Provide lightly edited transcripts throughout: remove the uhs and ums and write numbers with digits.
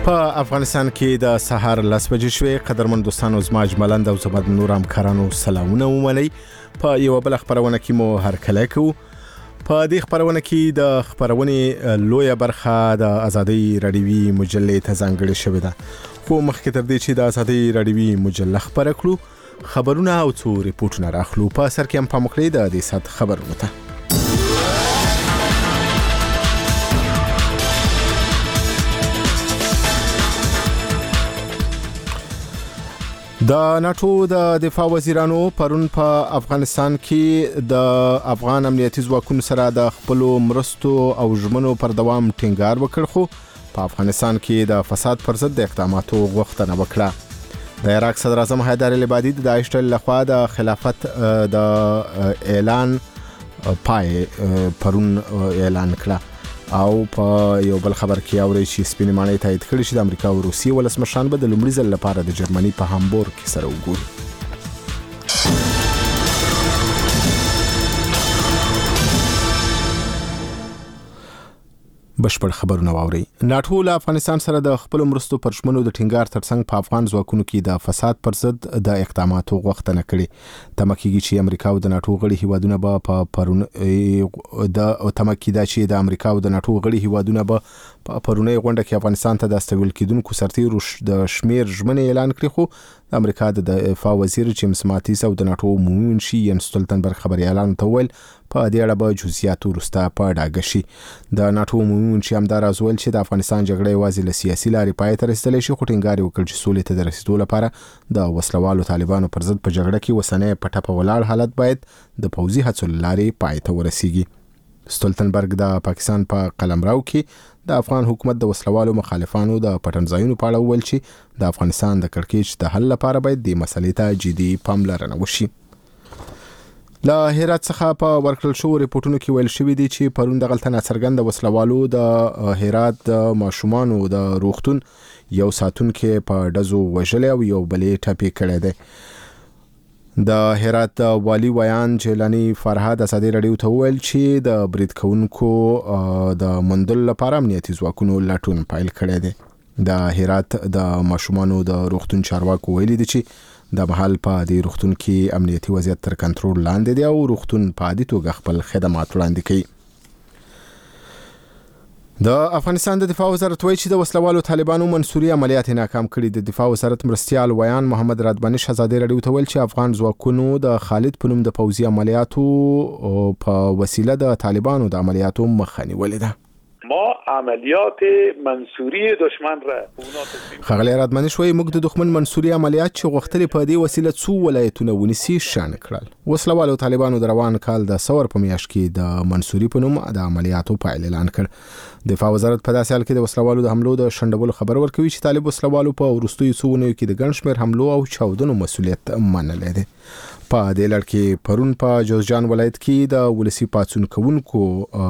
په افغانستان کې د سهار 10 بجې شوې. قدرمن دوستانو، زما اجملند او زما نور همکارانو سلامونه ومنئ. په یو بل خبرونه کې مو هرکلی کوو. په دې خبرونه کې د خبرونې لویه برخه د ازادي رادیوي مجلې ته ځانګړې شوې ده. خو مخکې تر دې چې د ازادي رادیوي مجلې خبره کړو، خبرونه او څو ریپورتونه راخلو. په سر کې هم پام وکړئ د دې سات خبرونه ته. د ناتو د دفاع وزیرانو پرون په افغانستان کې د افغان امنیتي ځواکونو سره د خپل مرستو او ژمنو پر دوام ټینګار وکړ، خو په افغانستان کې د فساد پر ضد د اقداماتو غوښتنه وکړه. د عراق صدر اعظم حیدر العبادي د داعش ډلې لخوا د خلافت د اعلان پای پرون اعلان کړه. او په یو بل خبر کې اوري چې سپینې ماڼۍ تایید کړي چې د امریکا او روسیې ولسمشران به د لومړي ځل لپاره د جرمني په هامبورګ کې سره وګوري. بشپړ خبرونه واوري. ناتو له افغانستان سره د خپل مرستو پر ژمنو د ټینګار ترڅنګ په افغان ځواکونو کې د فساد پر ضد د اقداماتو غوښتنه کړې. تمکیږي چې امریکا او د ناتو غړي هیوادونه به په پرونی غونډه کې افغانستان ته د استول کېدونکو سرتیرو د شمیر ژمنې اعلان کړې. خو د امریکا د دفاع وزیر جیمز ماتیس او د ناتو عمومي منشي ین ستولتنبرګ خبري اعلان ته ویل په دې اړه به جزئیات وروسته په ډاګه شي. د ناتو عمومي منشي همدا راز ویل چې د افغانستان جګړه یوازې له سیاسي لارې پای ته رسیدلی شي، خو ټینګار وکړ چې سولې ته د رسیدو لپاره د وسلوالو طالبانو پر ضد په جګړه کې وسنۍ په ټپه ولاړ حالت باید د پوځي هڅو لارې پای ته ورسیږي. ستولتنبرګ د پاکستان په قلمرو کې د افغان حکومت د وسلوالو مخالفانو د پټنځایونو په اړه ویل چې د افغانستان د کړکېچ د حل لپاره باید د مسلې ته جدي پاملرنه وشي. له هرات څخه په ورکړل شو ریپورتونو کې ویل شوی دی چې پرون د غلطه ناڅرګند وسلوالو د هرات د ماشومانو د روغتون یو ساتونکو په ډزو وژل او یو بلې ټپي کړی دی. د هرات والی ویان جیلانی فرهاد ازادي رادیو ته ویل چې د برید کوونکو د مندل لپاره امنیتي ځواکونو لټون پیل کړی دی. د هرات د ماشومانو د روغتون چارواکو ویلي دي چې د محل په دې روغتون کې امنیتي وضعیت تر کنټرول لاندې دی او روغتون په عادي توګه خپل خدمات وړاندې کوي. د افغانستان د دفاع وزارت وایي چې د وسلوالو طالبانو منصوري عملیات ناکام کړي. د دفاع وزارت مرستیال ویان محمد رادباني ازادي رادیو ته ویل چې افغان ځواکونو د خالد په نوم د پوځي عملیاتو په وسیله د طالبانو د عملیاتو مخه نیولې ده. ما عملیات منصوری دشمن را خغلی رادمنش وایي موږ د دښمن منصوري عملیات چې غوښتلې په دې وسیله څو ولایتونه ونیسي شان کړل. وسلوالو طالبانو د روان کال د ثور په میاشت کې د منصوري په نوم د عملیاتو پایل اعلان کړ. دفاع وزارت په داسې حال کې د وسلوالو د حملو د شندولو خبر ورکوي چې طالب وسلوالو په وروستیو څو ونیو کې د ګڼ شمېر حملو او چاودنو مسؤلیت منلی دی. په دې لړ کې پرون په جوزجان ولایت کې د ولسی پاڅون کوونکو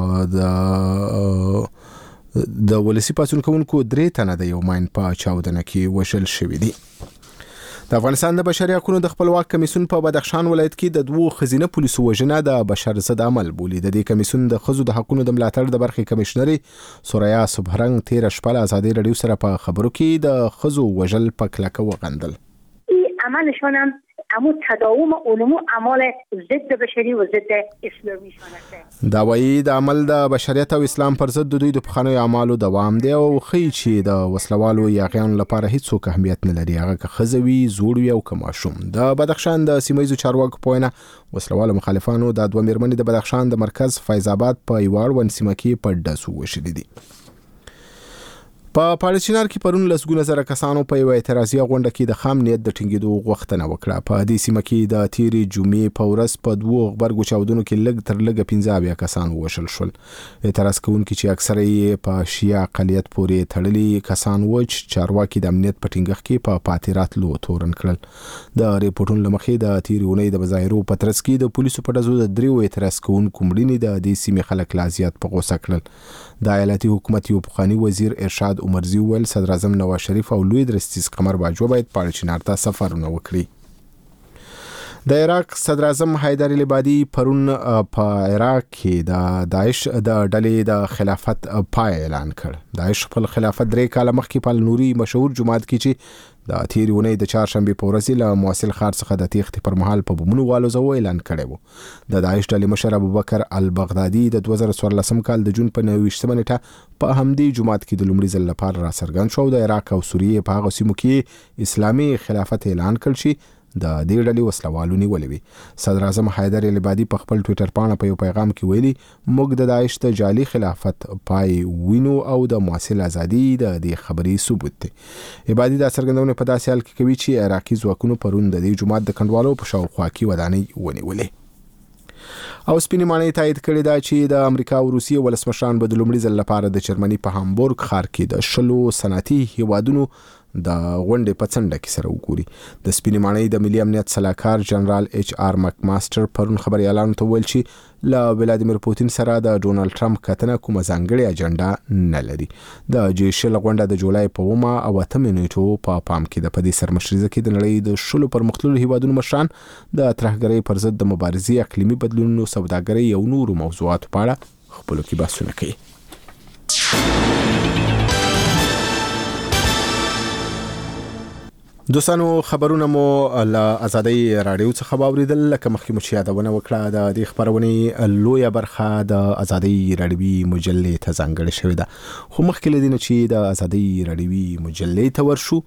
درې تنه د یو ماین په چاودنه کې وژل شوي دي. د افغانستان د بشري حقوقو د خپلواک کمیسیون په بدخشان ولایت کې د دوه ښځینه پولیسو وژنه د بشر ضد عمل بولي. د دې کمیسیون د ښځو د حقوقو د ملاتړ د برخې کمشنري سوریا صبحرنګ تیر شپه له ازادي رادیو سره په خبرو کې د ښځو وژل په کلکه وغندل. عملشون هم اما تداوم علوم اعمال ضد بشری و ضد اسلامی شانسته. دا وایي د عمل د بشریت او اسلام پر ضد د دوی د پخوانیو اعمالو دوام دی او ښیي چې د وسلوالو یاغیانو لپاره هیڅ اهمیت نه لري، هغه که ښځه وي، زوړ وي او که ماشوم. د بدخشان د سیمه‌ییزو چارواکو په وینا وسلوالو مخالفانو د دوه میرمنې د بدخشان د مرکز فیض آباد په یو اړوند سیمه کې په ډزو وژلي دي. په پاړچینار کې پرون لسګونه زره کسانو په یو اعتراضي غونډه کې د خام نیت د ټینګېدو غوښتنه وکړه. په دې سیمه کې د تیرې جمعې په ورځ په دوه غبرګو چاودنو کې لږ تر لږه 15 کسان ووژل شول. اعتراض کوونکي چې اکثره یې په شیعه اقلیت پورې تړلي کسان و چې چارواکي د امنیت په ټینګښت کې په پاتې راتلو تورن کړل. د ریپورټونو له مخې د تیرې اونۍ د مظاهرو په ترڅ کې د پولیسو په ډزو د 3 اعتراض کوونکو مړینې د دې سیمې خلک لا زیات په غوسه کړل. د ایالتي حکومت یو پخوانی وزیر ارشاد عمرزي ویل صدر اعظم نواز شریف او لوی درستیز قمر باجوه باید پاړچینار ته سفرونه وکړي. د عراق صدر اعظم حیدر العبادي پرون په عراق کې د داعش د ډلې د خلافت پای اعلان کړ. داعش خپل خلافت 3 کال مخکې په نوري مشهور جماعت کې چې د تیرې ونې د چهارشنبه په ورځ له موصل ښار څخه د تېښتې پر مهال په بمونو والوزو اعلان کړی و. د داعش ډلې مشر ابوبکر البغدادي د 2014 کال د جون په 29 نیټه په همدې جماعت کې د لومړي ځل لپاره را څرګند شو. د عراق او سوریې په هغه سیمو کې اسلامي خلافت اعلان کړ چې د دې ډلې وسلوالو نیولې وي. صدر اعظم حیدر العبادي په خپل ټوئیټر باندې په یو پیغام کې ویلي موږ د داعش د جعلي خلافت پای وینو او د موصل ازادي د دې خبري ثبوت دی. عبادي دا څرګندونه په داسې حال کې کوي چې عراقي ځواکونو پرون د دې جماعت د کنډوالو په شاوخوا کې ودانۍ ونیولې. او سپینې ماڼۍ تایید کړې ده چې د امریکا او روسیې ولسمشران به د لومړي ځل لپاره د جرمني په هامبورګ ښار کې د 10 صنعتي هیوادونو د غونډې په څنډه کې سره وګوري. د سپینې ماڼۍ د ملي امنیت سلاکار جنرال ایچ آر مکماستر پرون خبري اعلان ته ویل چې له ولادیمیر پوتین سره د ډونالد ټرمپ کتنه کومه ځانګړې اجنډا نه لري. د جیشل غونډه د جولای په 9 او 8 نیټو په پام کې د پدې سرمشريزه کې د نړۍ د 10 پرمختللو هیوادونو مشران د ترهګرۍ پر ضد د مبارزې اقلیمي بدلونونو سوداګرۍ او نورو موضوعاتو په اړه خپل کې بحثونه کوي. دوستانو خبرونه مو له آزادۍ رادیو څخه واوریدل. لکه مخکې مو یادونه وکړه د دې خبرونې لویه برخه د آزادۍ رادیوي مجلې ته ځانګړې شوې ده. خو مخکې لدینه چې د آزادۍ رادیوي مجلې ته ورشو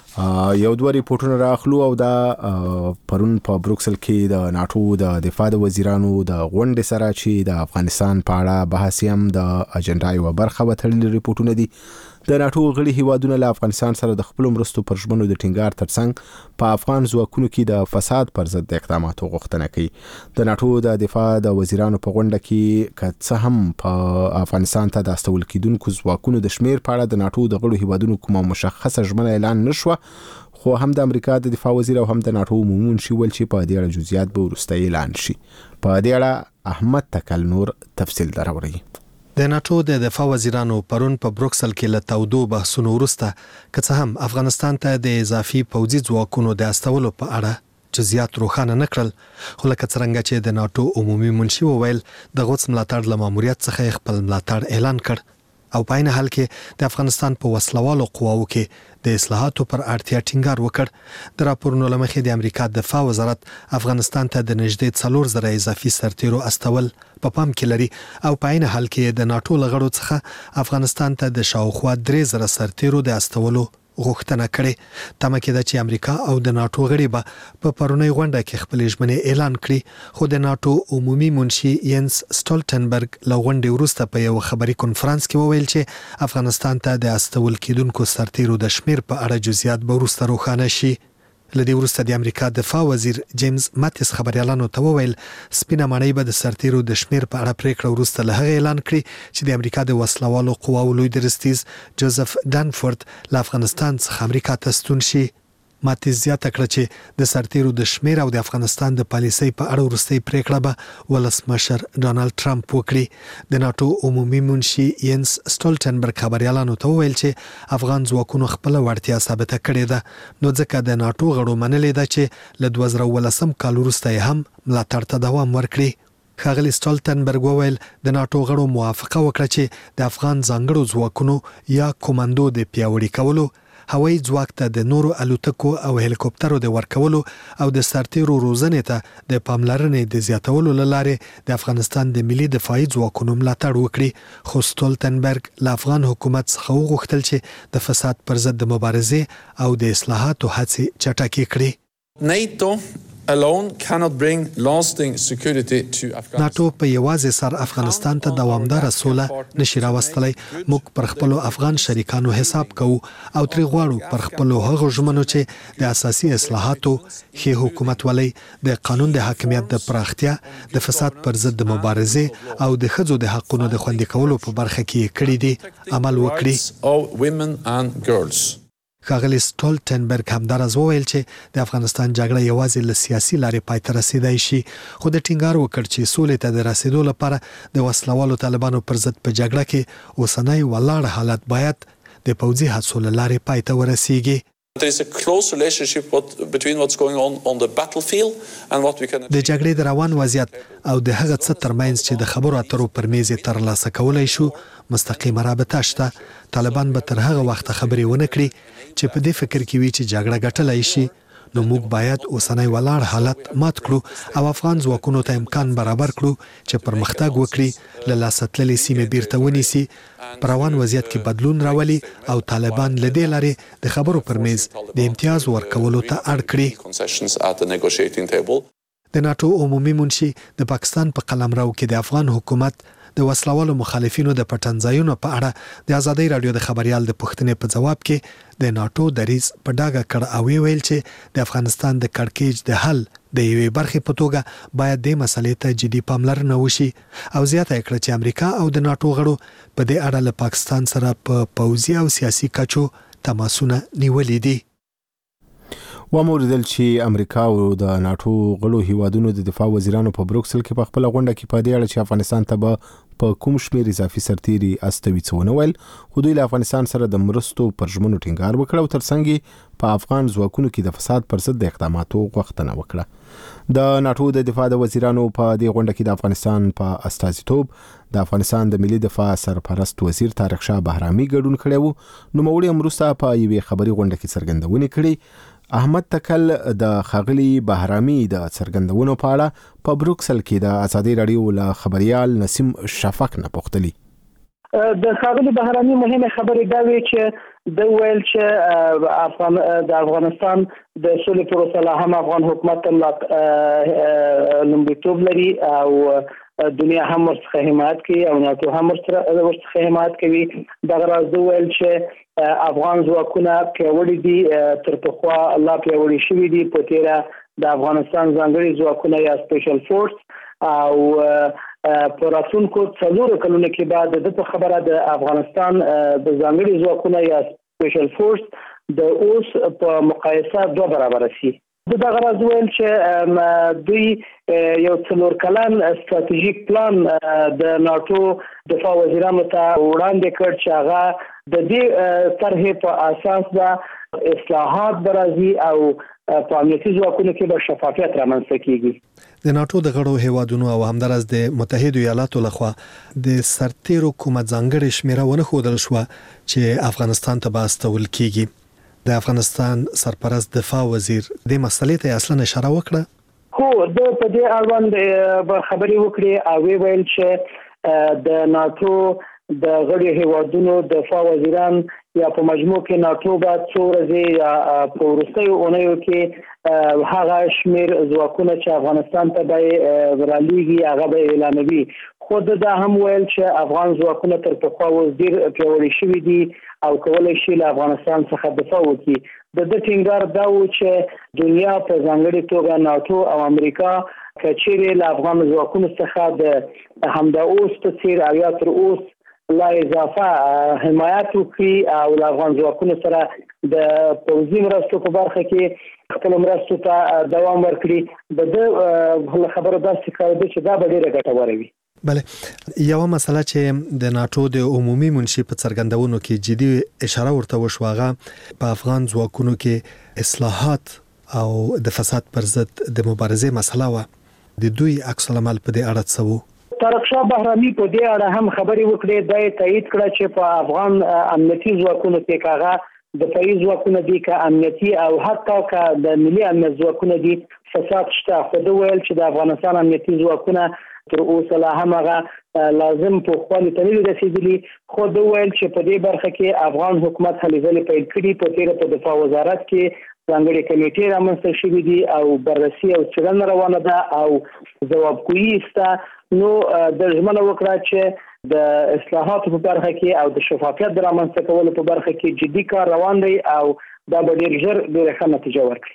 یو دوه ریپورتونه راخلو. او دا پرون په بروکسل کې د ناتو د دفاع د وزیرانو د غونډې سره چې د افغانستان په اړه بحث هم د اجنډا یو برخه وتړلي ریپورتونه دي. د ناتو غړي هیوادونه له افغانستان سره د خپل مرستو پر ژمنو د ټینګار ترڅنګ په افغان ځواکونو کې د فساد پر ضد د اقداماتو غوښتنه کوي. د ناتو د دفاع د وزیرانو په غونډه کې که څه هم په افغانستان ته د استول کېدونکو ځواکونو د شمیر په اړه د ناتو د غړو هیوادونو کومه مشخصه ژمنه اعلان نشوه، خو هم د امریکا د دفاع وزیر او هم د ناتو عمومي منشي ول چې په دې اړه جزئیات به وروسته اعلان شي. په دې اړه احمد تکل نور تفصیل دراوړي. د ناتو د دفاع وزیرانو پرون په بروکسل کې له تودو بحثونو وروسته که څه هم افغانستان ته د اضافي پوځي ځواکونو د استولو په اړه جزئیات روښانه نه کړل، خو لکه څرنګه چې د ناتو عمومي منشي وویل د غوڅ ملاتړ له ماموریت څخه خپل ملاتړ اعلان کړ او په عین حال کې د افغانستان په وسلوالو قواو کې د اصلاحاتو پر اړتیا ټینګار وکړ. د راپورونو له مخې د امریکا دفاع وزارت افغانستان ته د نږدې 4,000 اضافي سرتیرو استول په پام کې لري او په عین حال کې د ناتو لغړو څخه افغانستان ته د شاوخوا 3,000 سرتیرو د استولو غوښتنه کړې. تمه کېده چې امریکا او د ناتو غړي به په پرونی غونډه کې خپل ژمنې اعلان کړي، خو د ناتو عمومي منشي ینس سټولټنبرګ له غونډې وروسته په یو خبري کنفرانس کې وویل چې افغانستان ته د استول کېدونکو سرتیرو د شمیر په اړه جزئیات به وروسته روښانه شي. لدې وروسته د امریکا دفاع وزیر جیمز ماتیس خبريالانو ته وویل سپینه ماڼۍ به د سرتیرو د شمیر په اړه پریکړه وروسته له هغه اعلان کړي چې د امریکا د وسلوالو قواو لوی درستیز جوزف دانفورد له افغانستان څخه امریکا ته ستون شي. ماتیس زیاته کړه چې د سرتیرو د شمیر او د افغانستان د پالیسۍ په اړه وروستۍ پریکړه به ولسمشر ډونالد ټرمپ وکړي. د ناتو عمومي منشي ینس سټولټنبرګ خبريالانو ته وویل چې افغان ځواکونو خپل وړتیا ثابته کړې ده، نو ځکه د ناتو غړو منلې ده چې له 2019 کال وروسته هم ملاتړ ته دوام ورکړي. ښاغلي سټولټنبرګ وویل د ناتو غړو موافقه وکړه چې د افغان ځانګړو ځواکونو یا کوماندو د پیاوړي کولو، هوایي ځواک ته د نورو الوتکو او هلیکوپټرو د ورکولو او د سرتیرو روزنې ته د پاملرنې د زیاتولو لپاره د افغانستان د ملي دفاعي ځواکونو ملاتړ وکړي. خو سټولټنبرګ له افغان حکومت څخه وغوښتل چې د فساد پر ضد د مبارزې او د اصلاحاتو هڅې چټکې کړي. NATO alone cannot bring lasting security to Afghanistan. ناتو په یوازې سر افغانستان ته دوامدار سوله نشي راوستلی. موږ پر خپل افغان شریکانو حساب کوو او تری غواړو پر خپل هغو ژمنو چې د اساسي اصلاحاتو، ښه حکومت ولۍ، د قانون د حاکمیت د پراختیا، د فساد پر ضد د مبارزې او د ښځو د حقونو د خوندي کولو په برخه کې کړی دي عمل وکړي. ښاغلي سټولټنبرګ همدارز وویل چې د افغانستان جګړه یوازې له سیاسي لارې پای ته رسیدای شي، خو د ټینګار وکړ چې سولې ته د رسیدو لپاره د وسلوالو طالبانو پر ضد په جګړه کې اوسنی ولاړ حالت باید د پوځي هڅو له لارې پای ته ورسیږي. There is a close relationship between what's going on the battlefield and what we can د جګړې د روان وضعیت او د هغه څه ترمنځ چې د خبرو اترو پر میز ترلاسه کولای شو مستقیمه رابطه شته. طالبان به تر هغه وخت خبرې ونه کړي چې په دې فکر کې وي چې جګړه ګټلای شي. نو موږ باید اوسنۍ ولاړ حالت مات کړو او افغان ځواکونو ته امکان برابر کړو چې پرمختګ وکړي، له لاسه تللې سیمې بیرته ونیسي، په روان وضعیت کې بدلون راولي او طالبان له دې لارې د خبرو پر میز د امتیاز ورکولو ته اړ کړي. د ناتو عمومي منشي د پاکستان په قلمرو کې د افغان حکومت د وسلوالو مخالفینو د پټنځایونو په اړه د ازادۍ رادیو د خبريال د پوښتنې په جواب کې د ناتو دریځ په ډاګه کړ او ویل چې د افغانستان د کړکېچ د حل د یوې برخې په توګه باید د مسلې ته جدي پاملرنه وشي او زیاته کړه چې امریکا او د ناتو غړو په دې اړه له پاکستان سره په پوځي او سیاسي کچو تماسونه نیولې دي. وموردل چې امریکا او د ناتو غړو هیوادونو د دفاع وزیرانو په بروکسل کې په خپل غونډه کې په دې اړه چې افغانستان ته به په کوم شمېر اضافي سرتیري استوي څونه ویل، خو دوی له افغانستان سره د مرستو پر ژمنو ټینګار وکړ او ترڅنګ په افغان ځواکونو کې د فساد پر ضد د اقداماتو غوښتنه وکړه. د ناتو د دفاع د وزیرانو په دې غونډه کې د افغانستان په استازیتوب د افغانستان د ملي دفاع سرپرست وزیر طارق شاه بهرامي ګډون کړی و. نو موړي امروسته په یوې خبري غونډه کې څرګندونه کړې. احمد تکل د خاغلی بهرامي د څرګندونو په اړه په بروکسل کې د ازادي رادیو له خبريال نسیم شفق نه پوښتلی. د خاغلی بهرامي مهمه خبره دا وی چې د ویل چې د افغانستان د سولې پروسه لا هم افغان حکومت لومړیتوب لري او دنیا هم ورڅخه حمایت کوي او ناتو هم ورڅخه حمایت کوي. دغه راز د ویل چې افغان ځواکونه پیاوړي دي، تر پخوا الله پیاوړي شوي دي. په تیره د افغانستان ځانګړي ځواکونه یا سپیشل فورس او په راتلونکو 4 کلونو کې بعد د خبره د افغانستان د ځانګړي ځواکونه یا سپیشل فورس د اوس په مقایسه 2 برابر شي. دغه راز ویل چې دوی یو 4 کلن استراتیژیک پلان د ناتو دفاع وزیرانو ته وړاندې کړ چې هغه د دې طرحې په اساس د اصلاحات برازي او په امنیتي ځواکونو کې به شفافیت رامنځته کیږي. د ناتو د غړو هیوادونو او همدارس د متحده ایالاتو لخوا د سرتیرو کومه ځانګړې شمیره ونه ښودل شو چې افغانستان ته به استول کیږي. د افغانستان سرپرست دفاع وزیر د مسلې ته اصلا اشاره وکړه. خو د په دې اړوند خبرې وکړې او ویل چې د ناتو د غړي هیوادونو دفاع وزیران یا په مجموع کې ناتو بعد څو ورځې یا په وروستیو اونیو کې هغه شمیر ځواکونه چې افغانستان ته به رالیږي هغه به اعلانوي. خو دا هم ویل چې افغان ځواکونه تر پخوا اوس ډېر پیاوړي شوي دي او کولای شي له افغانستان څخه دفاع وکړي. د ټینګار دا و چې دنیا په ځانګړي توګه ناتو او امریکا کچېرې له افغان ځواکونو څخه د همدا اوس په څیر او یا تر اوس لا اضافه حمایت وکړي او له افغان ځواکونو سره د پوځي مرستو په برخه کې خپل مرستو ته دوام ورکړي. د خبرو داسې کار دی چې دا به ډېره ګټوره وي. بله، یو مسله چې د ناتو د عمومي منشي په څرګندونو کې جدي اشاره ورته وشو هغه په افغان ځواکونو کې اصلاحات او د فساد پر ضد د مبارزې مسله و. د دوی عکس العمل په دې اړه څه و؟ طارق شاه بهرامي په دې اړه هم خبرې وکړې. دا تایید کړه چې په افغان امنیتي ځواکونو کې کاغه د فریض ځواکونه دي که امنیتي او حتی که د ملي امنیت ځواکونه دي فساد شته. خو دا ویل چې د افغانستان امنیتي ځواکونه تر اوسه لا هم هغه لازم په خپل تنوي رسیدلی. خو دا ویل چې په دې برخه کې افغان حکومت هلې ځلې پیل کړي. په تیره په دفاع وزارت کې ځانګړي کمیټې رامنځته شوې دي او بررسي او څېړنه روانه ده او ځوابګویي شته. نو د ژمنه وکړه چې د اصلاحاتو په برخه کې او د شفافیت د رامنځته کولو په برخه کې جدي کار روان دی او دا به ډېر ژر ډېره ښه نتیجه ورکړي.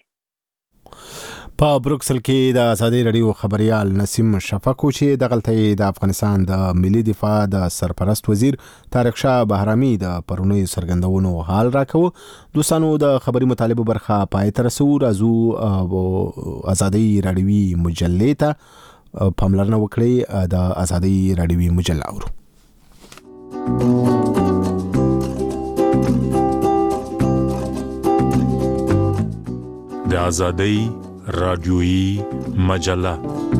په بروکسل کې د ازادي رادیو خبريال نسیم شفق چې د غلطۍ د افغانستان د ملي دفاع د سرپرست وزیر طارق شاه بهرامي د پرونی سرګندونو حال راکوه. دوستانو د خبري مطالبه برخه پای تر رسو راځو ازادي رادیوي مجلې ته پاملرنه وکړئ. د ازادي رادیوي مجله اورو. د آزادۍ رادیویي مجله.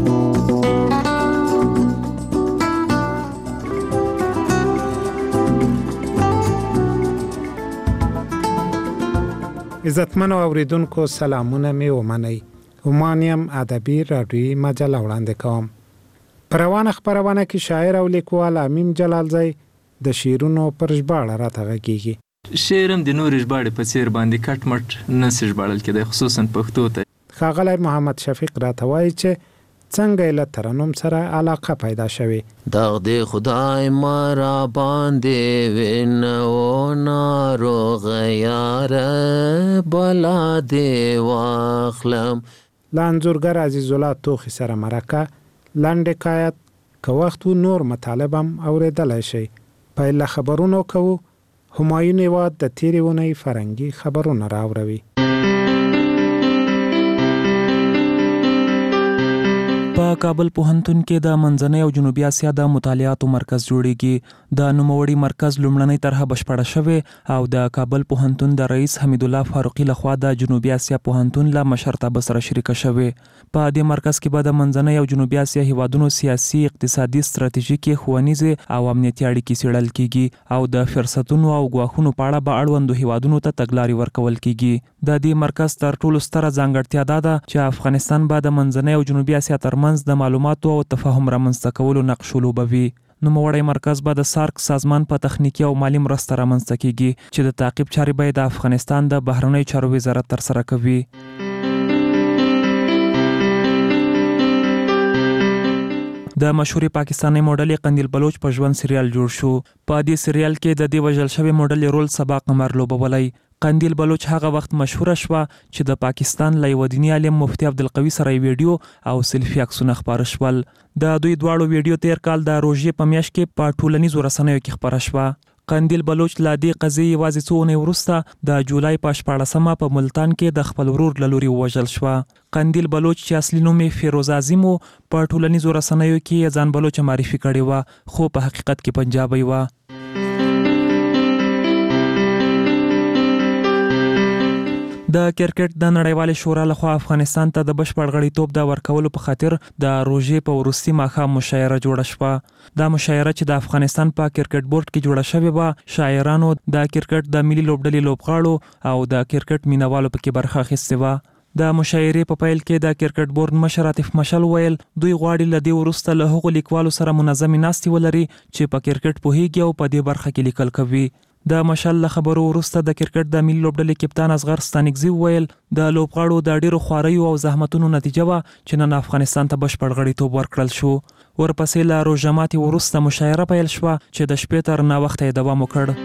عزتمنو اوریدونکو سلامونه می ومنئ. همانیم ادبی رادیویی مجله وړاندې کوم. په روانه خپرونه کې شاعر او لیکوال امیم جلالزی د شعرونو پر ژباړه راته غږیږي. شعرم د نورې ژباړې په څیر باندې کټ مټ نسي ژباړل کېدی، خصوصا پښتو ته. ښاغلی محمد شفیق راته وایي چې څنګه له ترنم سره علاقه پیدا شوې. دغ دې خدای ما را باندې وینو ناروغ یاره بلا دې واخلم. له انځورګر عزیز الله توخي سره مرکه لنډ حکایت که وخت نور مطالب هم اورېدلی شي. پیل خبرونو کوو. همایون هیواد د تیرې اونۍ فرنګي خبرونه راوروي. په کابل پوهنتون کې د منځنۍ او جنوبي اسیا د مطالعاتو مرکز جوړیږي. د نوموړي مرکز لومړنۍ طرحه بشپړه شوې او د کابل پوهنتون د رئیس حمید الله فاروقي لخوا د جنوبي اسیا پوهنتون له مشرتابه سره شریکه شوې. په دې مرکز کې به د منځنۍ او جنوبي اسیا هیوادونو سیاسي، اقتصادي، ستراتیژیکي، ښوونیزې او امنیتي اړیکې څېړل کیږي او د فرصتونو او ګواښونو په اړه به اړوندو هیوادونو ته تګلارې ورکول کیږي. د دې مرکز تر ټولو ستره ځانګړتیا دا ده چې افغانستان به د منځنۍ او جنوبي اسیا ترمنځ د معلوماتو او تفاهم رامنځته کولو نقش ولوبوي. نوموړی مرکز به د سارک سازمان په تخنیکی او مالی مرسته رامنځته کیږي چې د تعقیب چارې به د افغانستان د بهرنیو چارو وزارت ترسره کوي. د مشهوري پاکستاني موډلې قندیل بلوچ په ژوند سریال جوړ شو. په دې سریال کې د دې وژل شوی موډلې رول سبا قمر لوبولی. قندیل بلوچ هغه وخت مشهوره شوه چې د پاکستان له یوه دیني عالم مفتي عبدالقوي سره یې ویډیو او سیلفي عکسونه خپاره شول. د دوی دواړو ویډیو تیر کال د روژې په میاشت کې په ټولنیزو رسنیو کې خپاره شوه. قندیل بلوچ له دې قضیې یوازې څو اونۍ وروسته د جولای په 14مه په ملتان کې د خپل ورور له لوري ووژل شوه. قندیل بلوچ چې اصلي نوم یې فیروز اعظم و، په ټولنیزو رسنیو کې یې ځان بلوچ معرفي کړې وه، خو په حقیقت کې پنجابی وه. د کرکټ د نړیوالې شورا لخوا افغانستان ته د بشپړ غړیتوب د ورکولو په خاطر د روژې په وروستي ماښام مشاعره جوړه شوه. دا مشاعره چې د افغانستان په کرکټ بورډ کې جوړه شوې وه، شاعرانو، د کرکټ د ملي لوبډلې لوبغاړو او د کرکټ مینوالو پکې برخه اخیستې وه. د مشاعرې په پیل کې د کرکټ بورډ مشر عاطف مشل ویل دوی غواړي له دې وروسته له هغو لیکوالو سره منظمې ناستې ولري چې په کرکټ پوهیږي او په دې برخه کې لیکل کوي. د مشل له خبرو وروسته د کرکټ د ملي لوبډلې کپتان اصغر ستانکزي ویل د لوبغاړو د ډیرو خواریو او زحمتونو نتیجه وه چې نن افغانستان ته بشپړ غړیتوب ورکړل شو. ورپسې له روژه ماتي وروسته مشاعره پیل شوه چې د شپې تر ناوخته یې دوام وکړ.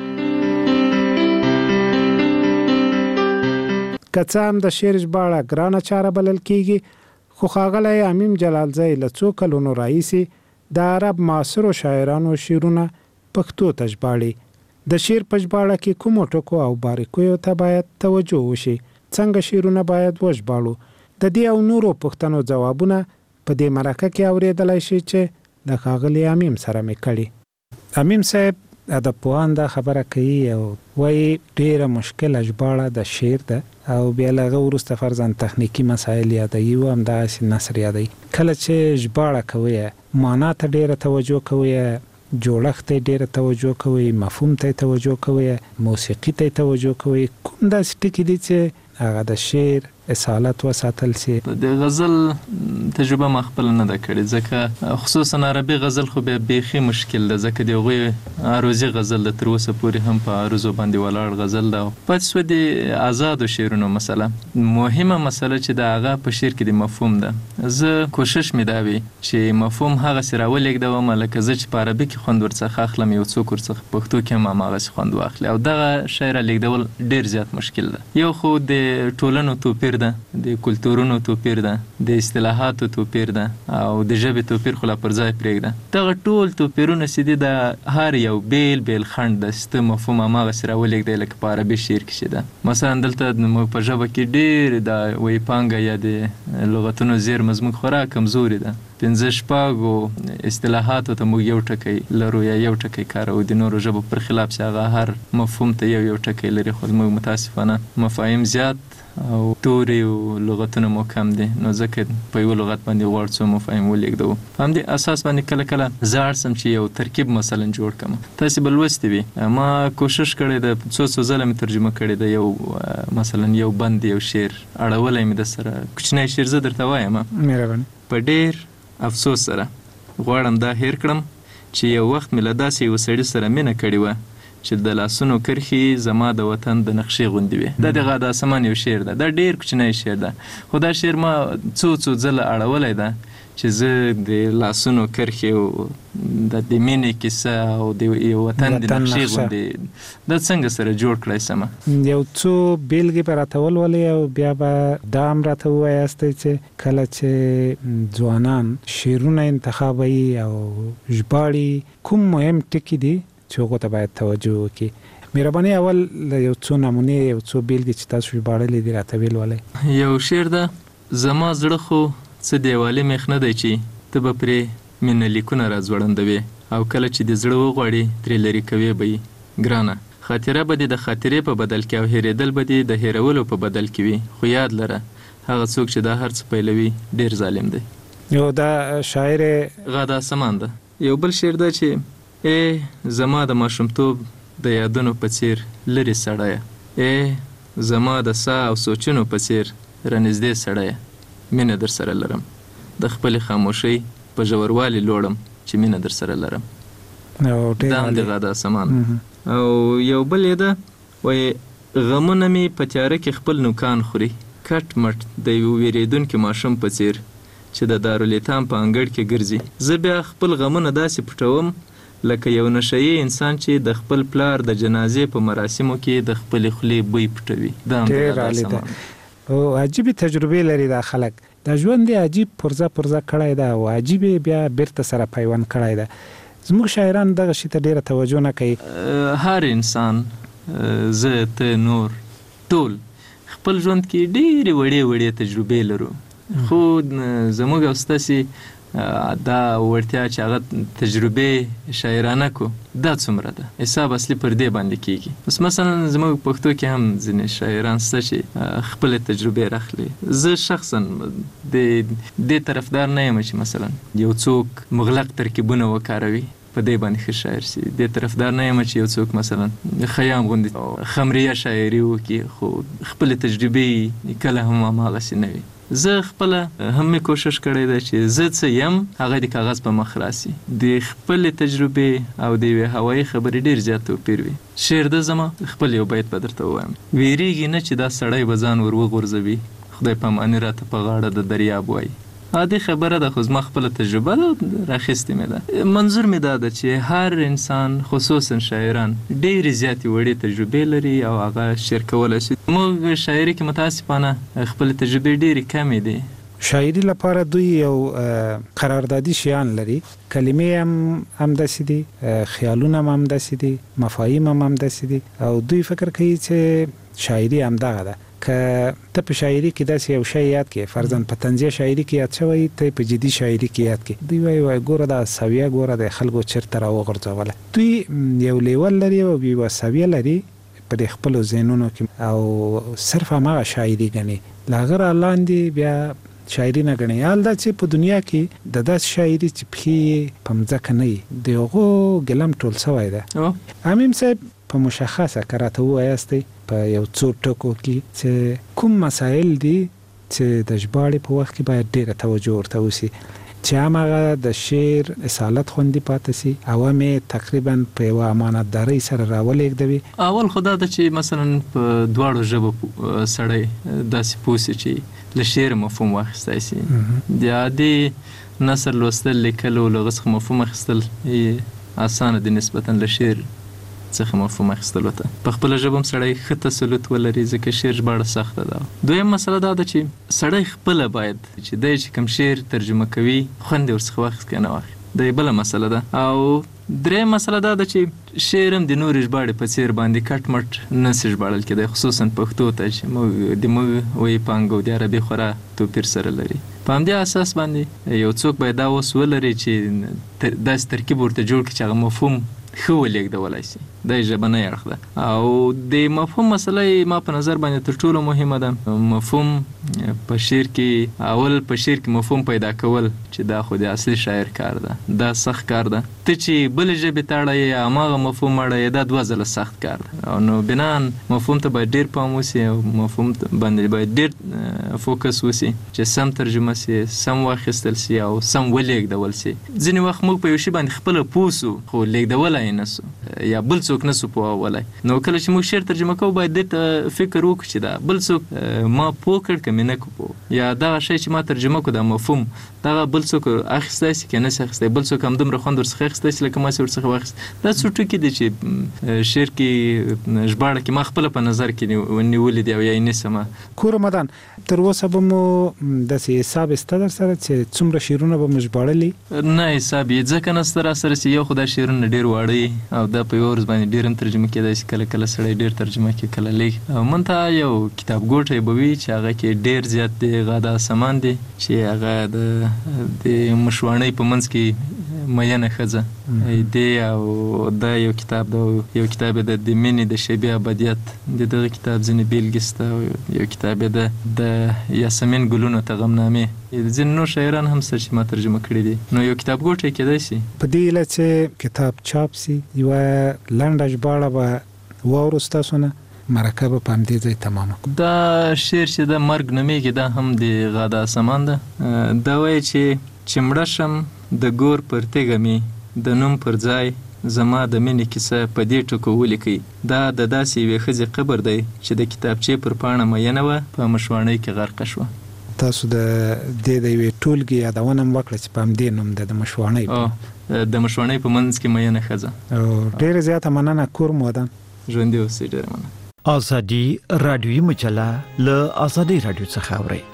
که څه هم د شعر ژباړه ګرانه چاره بلل کیږي، خو ښاغلی امیم جلالزی له څو کلونو راهیسې د عرب معاصرو شاعرانو شعرونه پښتو ته ژباړي. د شعر په ژباړه کې کومو ټکو او باریکیو ته باید توجه وشي، څنګه شعرونه باید وژباړو، د دې او نورو پوښتنو ځوابونه په دې مرکه کې اورېدلی شي چې د ښاغلي امیم سره مې کړي. امیم صاحب ادبپوهان دا خبره کوي او وایي ډیره مشکله ژباړه د شعر ده او بیا له هغه وروسته فرضاً تخنیکي مسایل یادوي او همداسې نثر یادوي. کله چې ژباړه کوئ معنا ته ډیره توجه کوئ، جوړښت ته ډیره توجه کوئ، مفهوم ته توجه کوئ، موسیقي ته توجه کوئ، کوم داسې ټکي دي چې هغه د شعر اصالت وساتل سي؟ د غزل تجربه ما خپل نه ده کړې، ځکه خصوصا عربي غزل خو به بیخي مشکل ده، ځکه دی هغوی عروضي غزل د تر اوسه پورې هم په عروضو باندې ولاړ غزل ده. پاتې شوه د آزادو شعرونو مسله، مهمه مسله چې د هغه په شعر کې د مفهوم ده. زه کوشش مې دا وي چې مفهوم هغسې راولېږدوم لکه زه چې په عربي کې خوند ورڅخه اخلم یو څوک ورڅخه پښتو کې هم هماغسې خوند واخلي، او دغه شی رالیږدول ډېر زیات مشکل ده. یو خو د ټولنو توپیر ده، د کلتورونو توپیر ده، د اصطلاحاتو توپیر ده او د ژبې توپیر خو لا پر ځای پرېږده. دغه ټول توپیرونه چې دي د هر یو بیل بیل خنډ ده چې ته مفهوم هماغسې راولېږدی لکه په عربي شعر کې چې ده. مثلا دلته زموږ په ژبه کې ډېر د وایي پانګه یا د لغتونو زیرمه زموږ خورا کمزورې ده. 5-6 اصطلاحاتو ته موږ یو ټکی لرو یا یو ټکی کاروو، د نورو ژبو پر خلاف چې هغه هر مفهوم ته یو ټکی لري، خو زموږ متاسفانه مفاهیم زیات او توري او لغتونه مو کم دي، نو ځکه په یو لغت باندې غواړ څو مفاهیم ولیکدو. په همدې اساس باندې کله کله زه اړ سم چې یو ترکیب مثلا جوړ کړم. تاسې به لوستي وي ما کوشش کړی د څو ځله مې ترجمه کړې ده، یو مثلا یو بند یو شعر اړولی مې د سره کوچنی شعر زه درته وایم. مهرباني. په ډېر افسوس سره غواړم دا هیر کړم چې یو وخت مې له داسې یو سړي سره مینه کړې وه چې د لاسونو کرښې زما د وطن د نقشې غوندې وي. دا د غاده اسمان یو شعر ده، دا ډېر کوچنی شعر ده، خو دا شعر ما څو ځله اړولی ده چې زه د لاسونو کرښې او د مینې کیسه او د یو وطن د نقشې غوندې دا څنګه سره جوړ کړی سمه. یو څو بیلګې به راته ولولئ او بیا به دا هم راته ووایاستئ چې کله چې ځوانان شعرونه انتخابوي او ژباړي کوم مهم ټکي دي چې هغو ته باید توجه وکړي. مهرباني اول یو څو نمونې یو څو بیلګې چې تاسو ژباړلې دي راته ویلولئ. یو شعر ده: زما زړه خو څه دیوالي میخ نه دی چې ته به پرې مینه لیکونه راځوړندوې، او کله چې د زړه وغواړي ترې لرې کوې به یې ګرانه. خاطره به دې د خاطرې په بدل کې او هېرېدل به دې د هېرولو په بدل کې وي، خو یاد لره هغه څوک چې دا هر څه پیلوي ډېر ظالم دی. یو دا شاعر غاده اسمان ده. یو بل شعر ده چې زما د ماشومتوب د یادونو په څیر لرې سړیه، زما د ساه او سوچونو په څیر رانږدې سړیه، مینه در سره لرم، د خپلې خاموشۍ په ژوروالي لوړم چې مینه در سره لرم. دا هم د غاده اسمان. او یو بل یې ده وایي: غمونه مې په تیاره کې خپل نوکان خوري، کټ مټ د یو ویرېدونکي ماشوم په څیر چې د دارالایتام په انګړ کې ګرځي. زه بیا خپل غمونه داسې پټوم لکه یو نشهیي انسان چې د خپل پلار د جنازې په مراسمو کې د خپلې خولې بوی پټوي. دا هم د غاده اسمان. او عجیبې تجربې لري دا خلک، دا ژوند یې عجیب پرزه کړی ده او عجیبې بیا بیرته سره پیوند کړی ده. زموږ شاعران دغه شي ته ډېره توجه نه کوي. هر انسان، زه ته نور ټول خپل ژوند کې ډېرې وړې تجربې لرو، خو زموږ او ستاسې دا وړتیا چې هغه تجربې شاعرانه کو دا څومره ده، حساب اصلي پر دې باندې کېږي. بس مثلا زموږ پښتو کې هم ځینې شاعران شته چې خپلې تجربې راخلي. زه شخصا د دې طرفدار نه یم چې مثلا یو څوک مغلق ترکیبونه وکاروي په دې باندې ښه شاعر شي. دې طرفدار نه یم چې یو څوک مثلا خیام غوندې خمریه شاعري وکړي خو خپلې تجربې کله هم هماغسې نه وي. زه خپله هم مې کوشش کړی ده چې زه څه یم هغه د کاغذ په مخ راسي. د خپلې تجربې او د یوې هوایي خبرې ډېر زیات توپیر وي. شعر ده زما خپل یو بیت به درته ووایم: ویریږي نه چې دا سړی به ځان ور وغورځوي، خدای پاماني راته په غاړه د دریاب وایي. عادي خبره ده خو زما خپله تجربه ده راخیستې مې ده. منظور مې دا ده چې هر انسان خصوصا شاعران ډېرې زیاتې وړې تجربې لري او هغه شعر کولی شي. موږ شاعري کې متاسفانه خپلې تجربې ډېرې کمې دي. شاعري لپاره دوی یو قراردادي شیان لري، کلمې هم داسې دي، خیالونه هم داسې دي، مفاهیم هم داسې دي، او دوی فکر کوي چې شاعري همدغه ده. که ته په شاعري کې داسې یو شی یاد کې، فرضاً په طنزیه شاعري کې یاد شوی، ته په جدي شاعري کې یاد کې، دوی وایي ګوره دا سویه ګوره د خلکو چېرته راوغورځوله. دوی یو لیول لري او یوه سویه لري په دې خپلو ذهنونو کې او صرف هماغه شاعري ګڼي، له هغه را لاندې بیا شاعري نه ګڼي. حال دا چې په دنیا کې د داسې شاعري چې پښې په مځکه نه وي د هغو ګلم ټول سوی ده. امیم صاحب په مشخصه که راته ووایاستئ په یو څو ټکو کې چې کوم مسایل دي چې د ژباړې په وخت کې باید ډېره توجه ورته وشي چې هماغه د شعر اصالت خوندي پاتې شي او هم تقریبا په یوه امانتدارۍ سره راولېږدوي. اول خو دا ده چې مثلا په دواړو ژبو سړی داسې پوه شي چې له شعر مفهوم واخیستی شي. د عادي نثر لوستل، لیکل او له هغه څخه مفهوم اخیستل اسانه دي نسبتا له شعر څخه مفهوم اخیستلو ته. په خپله ژبه هم سړی ښه تسلط ولري ځکه شعر ژباړه سخته ده. دویم مسله دا ده چې سړی خپله باید چې دی چې کوم شعر ترجمه کوي خوند یې ورڅخه واخیست که نه واخلي، دا یې بله مسله ده. او دریم مسله دا ده چې شعر هم د نورې ژباړې په څېر باندې کټ مټ نسي ژباړل کېدی، خصوصا پښتو ته چې موږ وایي پانګه او د عربي خورا توپیر سره لري. په همدې اساس باندې یو څوک باید دا اوس ولري چې داسې ترکیب ورته جوړ کړي چې هغه مفهوم ښه ولېږدولی شي. د ژبنی اړخ ده او د مفهوم مسله ما په نظر باندې تر ټولو مهمه ده. مفهوم په شعر کې اول په شعر کې مفهوم پیدا کول چې دا خو د اصلي شاعر کار ده، دا سخت کار ده. ته چې بل ژبې ته اړه یا هماغه مفهوم اړه دا دوه ځله سخت کار ده. نو بنان مفهوم ته باید ډیر پام وسی او مفهوم باندې باید ډیر فوکس وسی چې سم ترجمه سي، سم واخیستل سي او سم ولېږدول سي. ځینې وخت موږ په یو شی باندې خپل پوسو خو لېږدولای نه سو یا بل څوک نه سو پوهولای. نو کله چې موږ شعر ترجمه کوو باید دې فکر وکړو چې دا بل څوک ما پوه کړ که مې نه کو یا دا شی چې ما ترجمه کو دا مفهوم دا بل څوک اخیستی سي که نه سي اخیستی، بل څوک همدومره خوند ورڅخه اخیستی سي لکه ما سي ورڅخه واخیست. دا څو ټکي دي چې شعر کې ژباړه کې ما خپله په نظر کې نیولي دي او یا یې نیسم. کور رمضان تر اوسه به مو داسې حساب سته در سره چې څومره شعرونه به مو ژباړلي؟ نه حساب یې ځکه نسته را سره چې یو خو دا شعرونه ډېر واړه او دا په یو ورځ باندې ډېر هم ترجمه کېدای شي، کله کله سړی ډېر ترجمه کوي کله لږ. او منتها یو کتاب ګوټی به وي چې هغه کې ډېر زیات د غاده سامان دی چې هغه د مشواڼۍ په منځ کې مینه ښځه دی او دا یو کتاب دی. یو کتاب یې د مینې د شیبې ابدیت د دغه کتاب ځینې بیلګې سته او یو کتاب یې د یاسمین ګلونو ته غمنامې. ځینې نور شاعران هم سته چې ما ترجمه کړي دي. نو یو کتاب ګوټی کېدای شي. په دې هیله چې کتاب چاپ سي یوه لنډه ژباړه به واورو ستاسو نه، مرکه به په همدې ځای تمامه کړو. دا شعر چې د مرګ نومېږي دا هم د غاده سامان ده. دا وایي چې مړه شم د ګور پر تیږه مې د نوم پر ځای زما د مینې کیسه په دې ټکو ولیکئ. دا د داسې یوې ښځې قبر دی چې د کتابچې پر پاڼه مینه وه په مشواڼۍ کې غرقه شوه. تاسو د دې د یوې ټولګې یادونه هم وکړه چې په همدې نوم ده د مشواڼۍ د مشواڼۍ په منځ کې مینه ښځه. ډېره زیاته مننه کور مودان. ژوندي اوسئ. ډېره مننه. ازادي رادیوي مجله له ازادي رادیو څخه اورئ.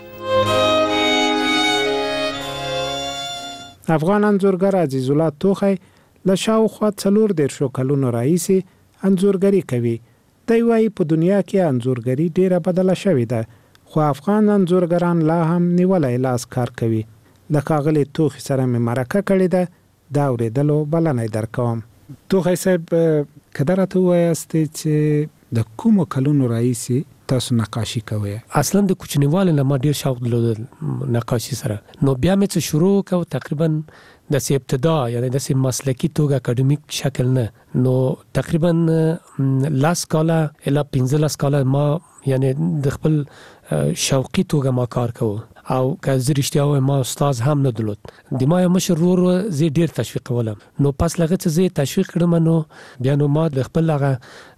افغان انځورګر عزیز الله توخی له شاوخوا 40 کلونو راهیسې انځورګري کوي. دی وايي په دنیا کې انځورګري ډیره بدله شوې ده، خو افغان انځورګران لا هم نیولای لاس کار کوي. له ښاغلي توخی سره مې مرکه کړې ده، دا اورېدلو بلنه درکوم. توخی صاحب که راته ووایاستې چې د کومو کلونو راهیسې تاسو نقاشي کوئ؟ اصلا د کوچنیوالي نه ما ډیر شوق درلود نقاشي سره. نو بیا مې څه شروع کو تقریبا د ابتدا یعنی د مسلکی توګه اکاډمیک شکل نه. نو تقریبا 10 کاله الی 15 کاله ما یعنی د خپل شوقي توګه ما کار کوم او که زه رښتیا وایم ما استاد هم نه درلود. د ما یو مشر ورور زه ډیر تشویق ولم. نو پس لغه څه زه تشویق کړم نو بیا نو ما د خپل هغه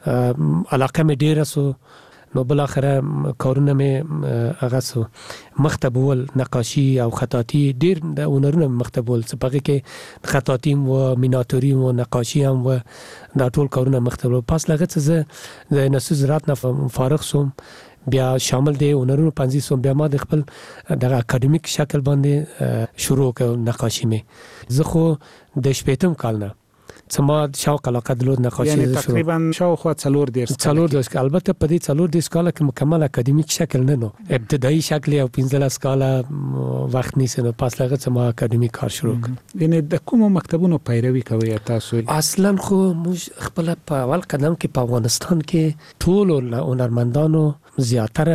علاقه مې ډیره سو. نو بل اخره کارونه مې هغه سو مختبول نقاشي او خطاطي ډیر د هنرونو مختبول څه پکې کې خطاطي و میناتوري و نقاشي هم و دا ټول کارونه مختبول. پس لغه څه زه د نسو زراعت نه فارغ سوم بیا شامل دی هنرونو پنځه سوم بیا ما د خپل د اکاډمیک شکل باندې شروع کړ نقاشي مې. زه خو د 18 کال نه سما شوق علاقه درلود نقاشي. یعنی تقریبا شاوخوا 40 کال. البته په دې 40 کال کې مکمل اکاډمیک شکل نه نو ابتدایي شکل او 15 کال وخت نیسه. نو پس لغه سما اکاډمیک کار شروع کړ. یعنی د کومو مکتبونو پیروي کوي تاسو؟ اصلا خو موږ خپل په اول قدم کې په افغانستان کې ټول هنرمندانو زیاتره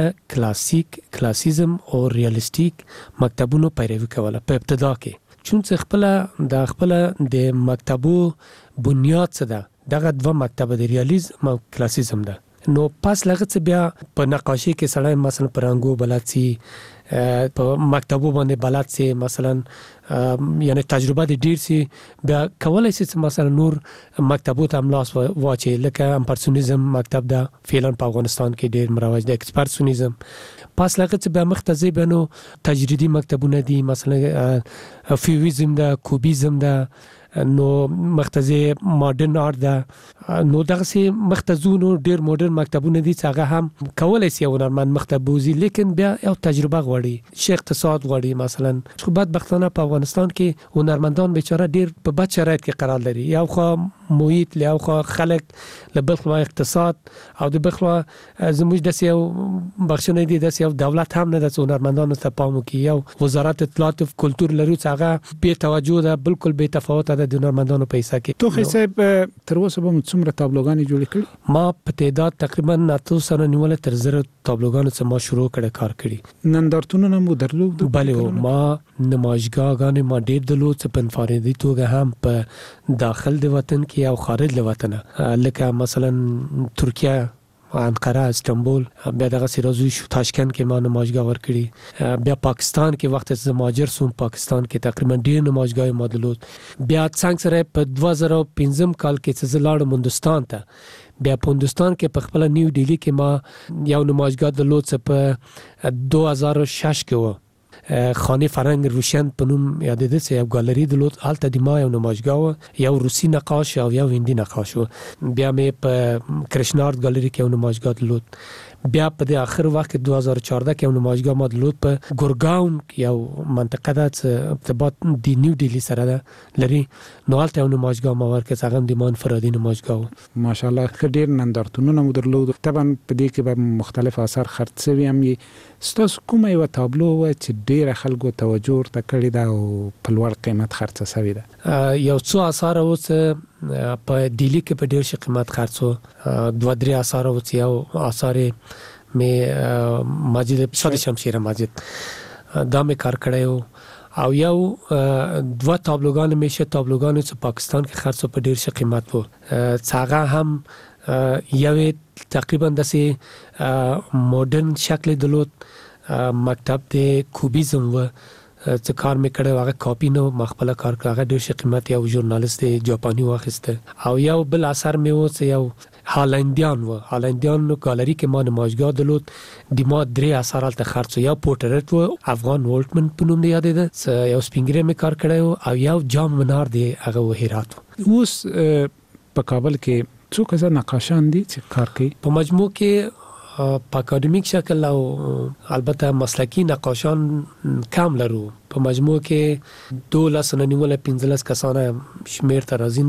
کلاسیزم او ریالیستیک مکتبونو پیروي کوله په ابتدا کې. چون څه خپل د مکتبو بنیاد څه ده دغه دوه مکتبه د ریالیزم او کلاسیزم ده. نو پس لغه څه بیا په نقاشي کې سړی مثلا پرنګو بلد سي، په مکتبو باندې بلد سي، مثلا یعنی تجربه د ډیر سي بیا کولای سي مثلا نور مکتبو ته املاس واچي لکه امپرسونیزم مکتب ده فعلا په افغانستان کې ډیر مروج ده. اکسپرسونیزم پس لغه څه بیا مختزي بنو تجریدي مکتبونه دي مثلا فیویزم ده، کوبیزم ده، نو مختزي ماډرن آرت ده. نو دغه سي مختزونو ډیر ماډرن مکتبونه دي چې هغه هم کولای سي هنرمند مکتبوزي، لیکن بیا یو تجربه غواړي، شي اقتصاد غواړي. مثلا خو بدبختانه په افغانستان کې هنرمندان بیچاره ډیر په بد شرایط کې قرار لري. یو خو محیط له خو خلک له بل خو اقتصاد او د بل خو زموږ د سیو بخښنه دي د سیو دولت هم نه د هنرمندانو ته پام کوي. یو وزارت اطلاعات او کلتور لري چې هغه بے توجه ده، بالکل بے تفاوت ده د هنرمندانو په حصہ کې. تو حساب تر اوسه به څومره تابلوګانې جوړې کړې؟ ما په تعداد تقریبا 900 سره نیول تر 1000 تابلوګانو څخه ما شروع کړه کار کړی. نندارتونونه مو درلود؟ بله ما نمایشګاهګانې ما ډېر درلود چې په انفرادي توګه هم په داخل د وطن کې او خارج له وطن، لکه مثلا ترکیه، انقره، استانبول، بیا دغه سیرازوی شو، تاشکند کې ما نمایشګاه ورکړي، بیا پاکستان کې وخت چې مهاجر سوم پاکستان کې تقریبا ډېر نمایشګاه ما درلود. بیا څنګه سره په 2015 کال کې چې زه لاړم هندوستان ته، بیا په هندوستان کې په خپل نیو ډیلی کې ما یو نمایشګاه درلود چې په 2006 کې و، خانه فرهنگ روشن په نوم یادېده چې یو ګالری درلود، هلته د ما یو نمایشګاه، یو روسي نقاش او یو هندي نقاش و. بیا مې په کرشنارد ګالری کې یو نمایشګاه درلود. بیا په د اخر وخت 2014 کې یو نمایشګاه ما درلود په ګورګاون کې، یو منطقه ده چې ارتباط د نیو ډیلی سره ده لري، نو هلته یو نمایشګاه ما ورکړ چې هغه د ما انفرادي نمایشګاه. ماشاءالله ډېر نندارتونونه مو درلود. طبعا په دې کې به مختلف آثار خرڅ شوي هم وي. ستاسو کومه یوه تابلو وه چې ډېره خلکو توجه ورته کړې ده او په لوړ قیمت خرڅه شوې ده؟ یو څو آثار و چې په ډیلی کې په ډېر ښه قیمت خرڅ و. 2-3 آثار و چې یو آثار مې ماجد صاد شمشیر ماجد دا مې کار کړی و، او یو 2 تابلوګان مې شه تابلوګان چې پاکستان کې خرڅ په ډېر ښه قیمت و، چې هغه هم یوې تقریبا داسې مدرن شکل درلود، مکتب د کوبیزم و چې کار مې کړی، هغه کاپی نو ما خپل کار کړ، هغه ډېر ښه قیمت یو ژورنالیست جاپاني واخیسته. او یو بل اثر مې و چې یو هالندیان و، هالندیان ګالری کې ما نمایشګاه درلود، د ما 3 اثار هلته خرڅ و. یو پورټریټ و، افغان ولټمن په نوم یادېده، چې یو سپینګری مې کار کړی و، او یو جام منار دی هغه و هرات و. اوس په کابل کې څو کسه نقاشان دي چې کار کوي؟ په مجموع کې په اکاډمیک شکل او البته مسلکی نقاشان کم لرو. په مجموع کې 12 کسانه شمیر ته راځي،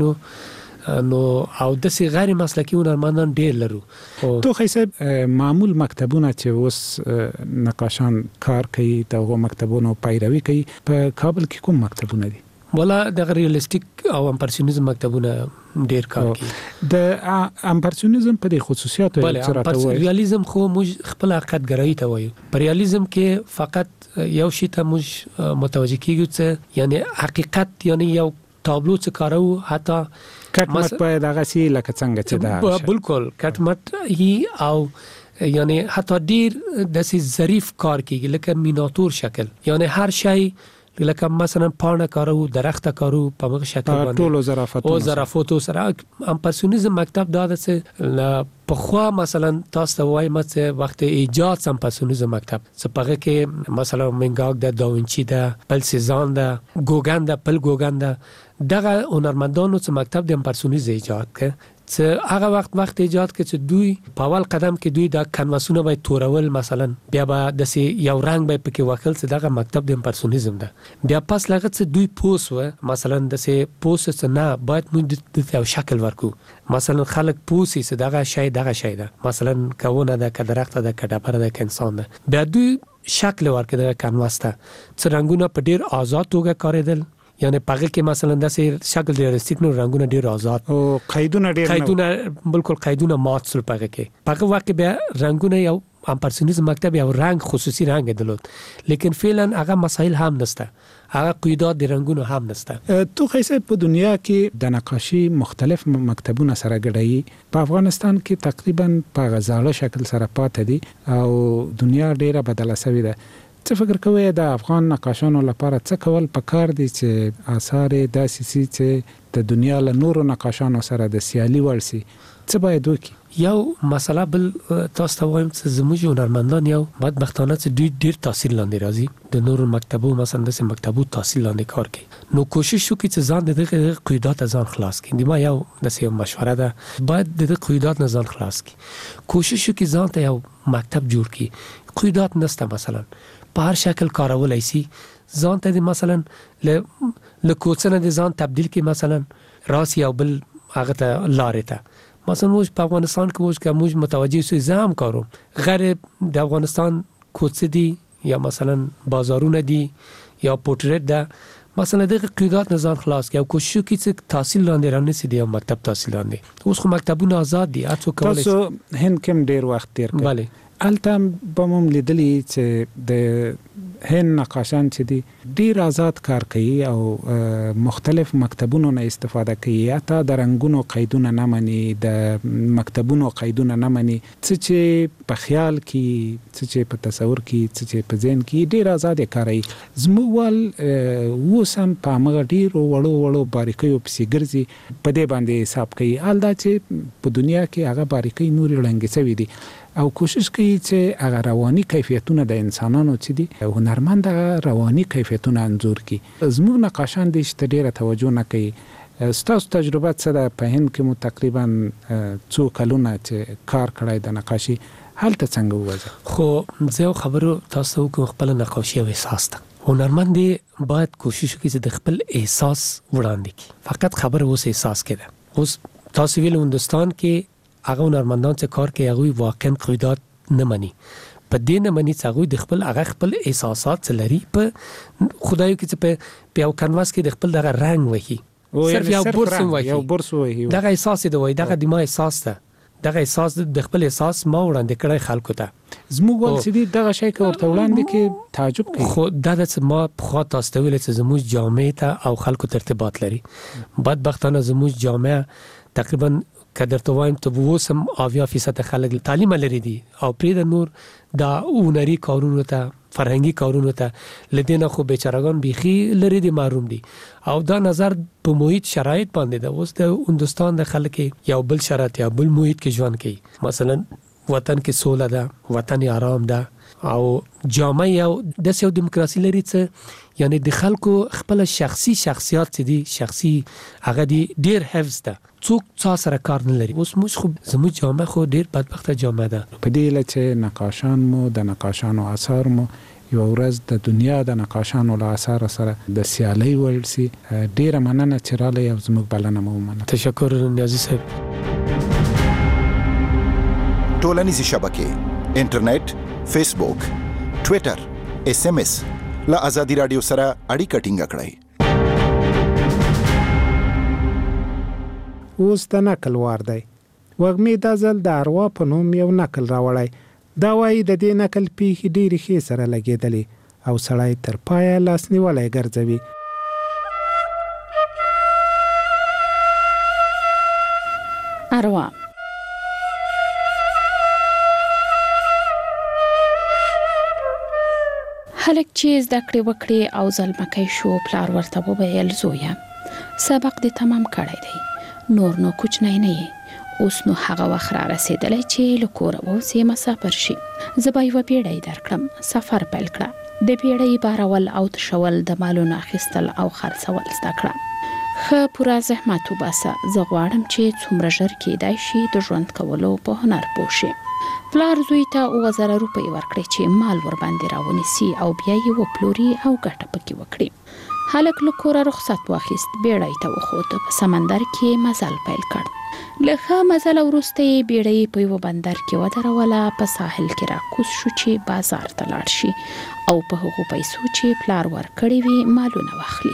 نو او داسې غیر مسلکی هنرمندان ډېر لرو. تو حساب معمول مکتبونه چې اوس نقاشان کار کوي، دغه مکتبونو پیروي کوي، په کابل کې کوم مکتبونه دي؟ ولا د ریالستیک او امپرسیونیزم مکتبونه ډیر کار کوي. د امپرسیونیزم په خصوصیاتو سره ته وایي، ریالیزم خو موږ خپل حقیقت ګرایي ته وایو. په ریالیزم کې فقط یو شی ته موږ متوجه کیږو چې یعنی حقیقت، یعنی یو تابلو چې کارو، حتی کټ مټ په دغه سی لکه څنګه چې دا بالکل کټ مټ هی، او یعنی حتی ډیر داسې ظریف کار کیږي لکه میناتور شکل، یعنی هر شی لکه مثلا پاڼه کارو، درخت کارو، په هغه شکل باندې ټولو ظرافتو سره. امپرسیونیزم مکتب دا ده چې په خوا مثلا تاسو ته وایم چې وخت ایجاد امپرسیونیزم مکتب چې په هغه کې مثلا منګاک د داوینچی ده، بل سیزان ده، ګوګن ده، بل ګوګن ده، دغه هنرمندانو چې مکتب د امپرسیونیزم ایجاد کړ، چې هغه وخت ایجاد کړ چې دوی په اول قدم کې دوی د کنواسونه به تورول، مثلا بیا به داسې یو رنگ به پکې وکړل چې دغه مکتب د امپرسیونیزم ده. بیا پس لغه چې دوی پوس و، مثلا داسې پوس چې نه باید موږ د یو شکل ورکو، مثلا خلک پوسی چې دغه شی ده، مثلا کونه ده، که درخت ده، که ډبره ده، که انسان ده، بیا دوی شکل ورکړي د کنواس ته، چې رنگونه په ډیر آزاد توګه کارېدل، یعنی پغه کې مثلا داسې شکل ریالستیک نو رنگونه ډیر آزاد او قیدونه بالکل قیدونه مات سول. پغه کې پغه واقع بیا رنگونه یو امپرسیونیزم مکتب یو رنگ خصوصي رنگ درلود، لیکن فعلا هغه مسائل هم نسته، هغه قیودات د رنگونو هم نسته. تو خیسه په دنیا کې د نقاشي مختلف مکتبونه سره ګډوي، په افغانستان کې تقریبا په غزاله شکل سره پاتې دي او دنیا ډیره بدله شوې ده. څه فکر کوئ د افغان نقاشانو لپاره څه کول پکار دي چې آثار داسې سي چې د دنیا له نورو نقاشانو سره د سیالي وړ سي؟ څه باید وکړي؟ یو مسله بل تاسو ته وایم چې زموږ هنرمندان یو بدبختانه چې دوی ډیر تحصیل لاندې راځي، د نورو مکتبو مثلا د مکتبو تحصیل لاندې کار کوي، نو کوشش وکړي چې ځان د دغه قیودات ځان خلاص کړي. ما یو د مشوره ده، باید د دغه قیودات نه ځان خلاص کړي، کوشش وکړي ځان ته یو مکتب جوړ کړي. قیودات نسته، مثلا په هر شکل کارولای شي، ځان ته مثلا له کوڅه نه ځان تبدیل کړي، مثلا راس یو بل هغه ته لارې ته. مثلا موږ په افغانستان کې موږ متوجه شو زه هم کاروم، غیر د افغانستان کوڅه دي یا مثلا بازارونه دي یا پورټریټ ده، مثلا دغه قیودات نه ځان خلاص کړي او کوشش وکړي چې تحصیل لاندې رانیسي دی او مکتب تحصیل لاندې. اوس خو مکتبونه آزاد دي، هر څوک کولی شي. تاسو هند کې ډیر وخت تیر کړی. بله. الته به مو لیدلی چې د هند نقاشان چې دي ډیر آزاد کار کوي او مختلف مکتبونو نه استفاده کوي، حتی د رنگونو قیدونه نه مني، د مکتبونو قیدونه نه مني، چې په خیال کې، چې په تصور کې، چې په ذهن کې ډیر آزاد کاري. زموږ وسم په هغه ډیر وړو باریکیو پسې ګرځي، په دې باندې حساب کوي الدا چې په دنیا کې هغه باریکۍ نوري لنګ سوي دي او کوشش کوي چې هغه رواني کیفیتونه د انسانانو چې دي هنرمند رواني کیفیتونه انځور کړي. زموږ نقاشان دي چې ډیره توجه نه کوي. ستاسو تجربه څه ده؟ په هند کې مو تقریبا څو کلونه چې کار کړی د نقاشي، هلته څنګه وځي؟ خو زه خبرو تاسو کوم خپل نقاشي او احساس ته هنرمند باید کوشش وکړي چې د خپل احساس وړاندې کړي. فقط خبره اوس احساس کړه. اوس تاسو ویل هندستان کې هغه هنرمندان چې کار کوي هغه واقعا قیودات نه مني، په دې نه مني چې هغه د خپل احساسات لري. په خدایو کې چې په یو کانواس کې د خپل دغه رنگ وهي، صرف یو برس وهي، دغه احساس دی وای، دغه د ما احساس ده، دغه احساس د خپل احساس ما وړاندې کړی خلکو ته. زموږ ول چې دغه شی کې ورته وړاندې کې تعجب کوي. خو دا د ما په خوا تاسو ته ویل چې زموږ جامعه ته او خلکو ته ارتباط لري. بدبختانه زموږ جامعه تقریبا کدر ته وایم ته وسم 80% خلک تعلیم لري دي او پرې د نور د هنري کارونو ته، فرهنګي کارونو ته لدینه خو بیچارهګان بيخي لري دي، محروم دي. او دا نظر په محیط شرایط باندې ده. اوس د هندستان د خلک یو بل شرایط یا بل محیط کې ژوند کوي. مثلا وطن کې سوله ده، وطن آرام ده او جامع یو د سیو دیموکراسي لري چې یعنی د خلکو خپل شخصیات چې دي شخصي هغه دي ډیر حفظ ده، څوک څا سره کار نه لري. اوس موږ خو زموږ جامع خو ډیر بدبخته جامع ده. په دې لچې نقاشان مو د نقاشانو آثار مو یو ورځ د دنیا د نقاشانو له آثار سره د سیالي ورسي. ډیره مننه چې راغلی او زموږ بلنه مو ومنله. تشکر نیازي صاحب. ټولنیزې شبکې انټرنیټ، فیسبوک، ټوئیټر، SMS له آزادي رادیو سره اړیکه ټینګه کړئ. اوس د نقل وار دی. وږمې دا ځل د اروا په نوم یو نقل راوړی. دا وایي د دې نقل پیښې ډېرې ښې سره لګېدلې او سړی تر پایه لاس نیولی ګرځوي. اروا هلک چې زده کړې وکړې او ځلمکی شو، پلار ورته وویل زویه سبق دې تمام کړی دی، نور نو کوچنی نه یې، اوس نو هغه وخت را رسېدلی چې له کوره ووځې مسافر شي. زه به یوه بیړۍ درکړم. سفر پیل کړه. د بیړۍ بارول او تشول، د مالونو اخیستل او خرڅول زده کړه. ښه پوره زحمت وباسه. زه غواړم چې څومره ژر کېدای شي د ژوند کولو په هنر پوه شي. پلار زوی ته 2000 روپۍ ورکړې چې مال ور باندې راونیسي او بیا یې وپلوري او ګټه پکې وکړي. هلک له کوره رخصت واخیست، بیړۍ ته وخوت. په سمندر کې مزل پیل کړ. له ښه مزل وروسته یې بیړۍ په یوه بندر کې ودروله. په ساحل کې راکوز شو چې بازار ته لاړ شي او په هغو پیسو چې پلار ورکړي وي مالونه واخلي.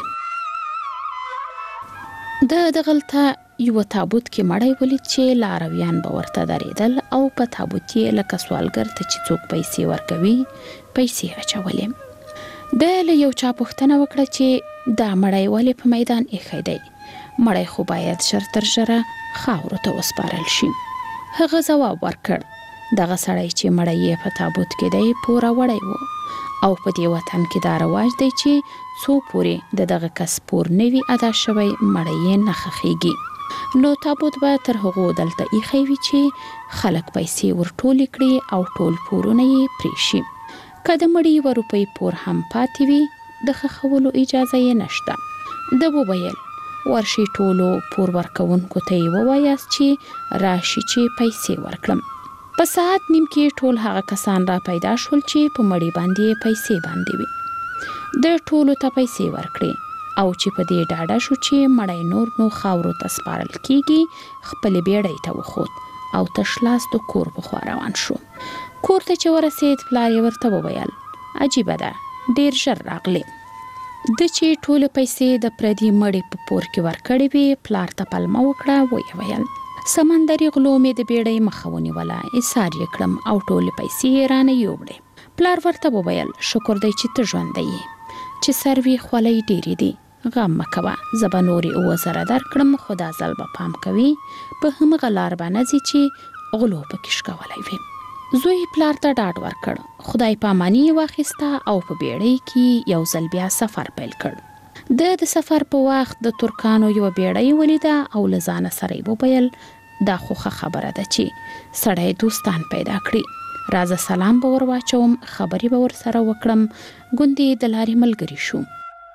دغلته یو تابوت کې مړی ولید چې لارویان به ورته درېدل او په تابوت یې لکه سوالګر ته چې څوک پیسې ورکوي پیسې اچولې. د له یو چا پوښتنه وکړه چې دا مړی ولې په میدان ایښی دی؟ مړی خو باید ژر تر ژره خاورو ته وسپارل شي. هغه ځواب ورکړ دغه سړی چې مړی یې په تابوت کې دی پوره وړی و او په دې وطن کې دا رواج دی چې څو پورې د دغه کس پور نوي ادا شوی مړی یې نه ښخیږي. نو تابوت به تر هغو دلته ایښی وي چې خلک پیسې ورټولې کړي او ټول پورونه یې پرې شي. که د مړي 1 روپۍ پور هم پاتې وي د ښخولو اجازه یې نشته. ده وویل ورشي ټولو پور ورکوونکو ته یې ووایاست چې راشي چې پیسې ورکړم. په ساعت نیم کې ټول هغه کسان را پیدا شول چې په مړي باندې پیسې باندې وي. د ټولو ته پیسې ورکړې او چې په دې ډاډه شو چې مړی نور نو خاورو ته سپارل کیږي، خپلې بیړۍ ته وخوت او تش لاس د کور په خوا روان شو. کور ته چې ورسېد پلار یې ورته وویل عجیبه ده ډېر ژر راغلې. د چې ټول پیسې د پردي مړې په پور کې ورکړې وي پلار ته پلمه وکړه وی ویل سمندري غلو مې د بیړۍ مخه ونیوله ایثار یې کړم او ټول پیسې رانه یوړې پلار ورته وویل شکر دی چې ته ژوندی یې چې سروي خولۍ ډېرې دي غم مه کوه زه به نورې 2000 درکړم خو دا ځل به پام کوي په همغه لار به نه ځي چې غلو پکې شکولی وي زوی پلار ته ډاډ ورکړ خدای پاماني واخیسته او په بیړۍ کې یو ځل بیا سفر پیل کړ د سفر په وخت د ترکانو یو بیړۍ ولیده او له ځانه سره یې وویل دا خو خبره ده چې سړی دوستان پیدا کړي راځه سلام به ور واچوم خبرې به ور سره وکړم ګوندې د لارې ملګري شو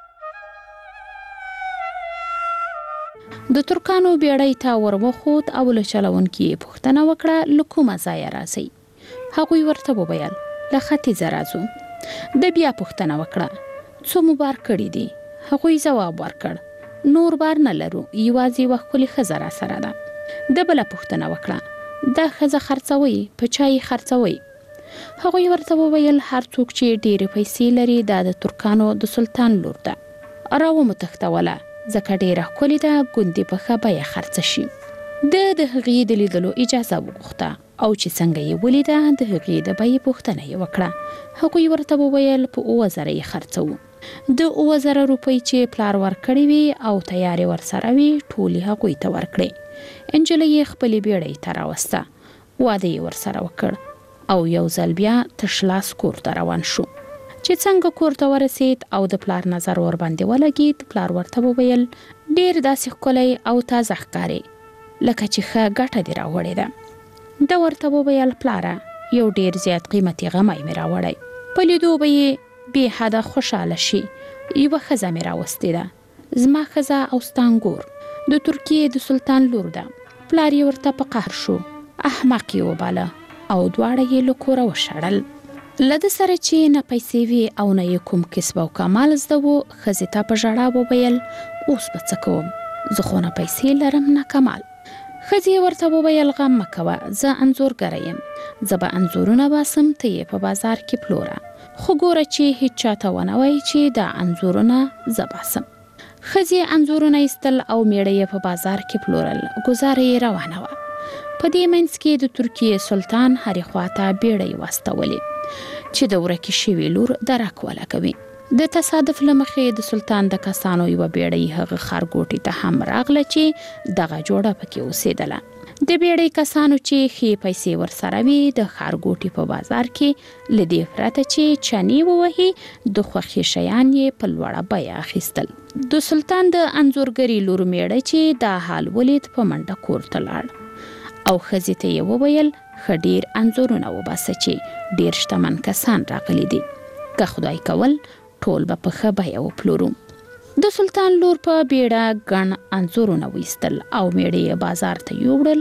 د ترکانو بیړۍ ته ور وخوت او له چلونکي یې پوښتنه وکړه له کومه ځایه راځئ هغوی ورته وویل له ختیځه راځو د بیا پوښتنه وکړه څو مو بار کړي دي هغوی جواب ورکړ نور بار نه لرو یوازې یوه ښکلې ښځه راسره ده د بله پوښتنه وکړه دا ښځه خرڅوئ په چا یې خرڅوئ هغوی ورته وویل هر څوک چې ډېرې پیسې لري دا د ترکانو د سلطان لور ده را ومتښتوله ځکه ډېره ښکلې ده ګوندې په ښه بیه خرڅه شي د هغې د لیدلو اجازه وغوښته او چې څنګه یې ولیده د هغې د بیې پوښتنه یې وکړه هغوی ورته وویل په 2000 یې خرڅوو د 2000 روپۍ چې پلار ورکړې وي او تیارې ورسره وي ټولې هغوی ته ورکړې نجلۍ یې خپلې بیړۍ ته راوسته واده یې ورسره وکړ او یو ځل بیا تش لاس کور ته روان شو چې څنګه کور ته ورسید او د پلار نظر ور باندې ولګید پلار ورته وویل ډېر داسې ښکلی او تازه ښکارې لکه چې ښه ګټه دې راوړې ده د ورته وویل پلاره یو ډېر زیات قیمتي غمی مې راوړی په لیدو به یې بې حده خوشحاله شي یوه ښځه مې راوستې ده زما ښځه او ستا انګور د ترکیې د سلطان لور ده پلار یې ورته په قهر شو احمق یې وباله او دواړه یې له کوره وشړل له ده سره چې نه پیسې وي او نه یې کوم کسب او کمال زده و ښځې ته په ژړا وویل اوس به څه کوم زه خو نه پیسې لرم نه کمال ښځې ورته وویل غم مه کوه زه انځورګره یم زه به انځورونه باسم ته یې په بازار کې پلوره خو ګوره چې هیڅ چاته ونه وایي چې دا انځورونه زه باسم ښځې انځورونه ایستل او میړه یې په بازار کې پلورل ګزاره یې روانه وه په دې منځ کې د ترکیې سلطان هرې خواته بیړۍ واستولې چې د ورکې شوې لور درک ولګوي د تصادف له مخې د سلطان د کسانو یوه بیړۍ هغه ښارګوټي ته هم راغله چې دغه جوړه پکې اوسېدله د بیړۍ کسانو چې ښې پیسې ورسره وي د ښارګوټي په بازار کې له دې پرته چې چنې ووهي د خوښې شیان یې په لوړه بیه اخیستل د سلطان د انځورګرې لور میړه چې دا حال ولید په منډه کور ته لاړ او ښځې ته یې وویل ښه ډېر انځورونه وباسه چې ډېر شتمن کسان راغلي دي که خدای کول ټول به په ښه بیه وپلورو د سلطان لور په بیړه ګڼ انځورونه ویستل او میړه یې بازار ته یوړل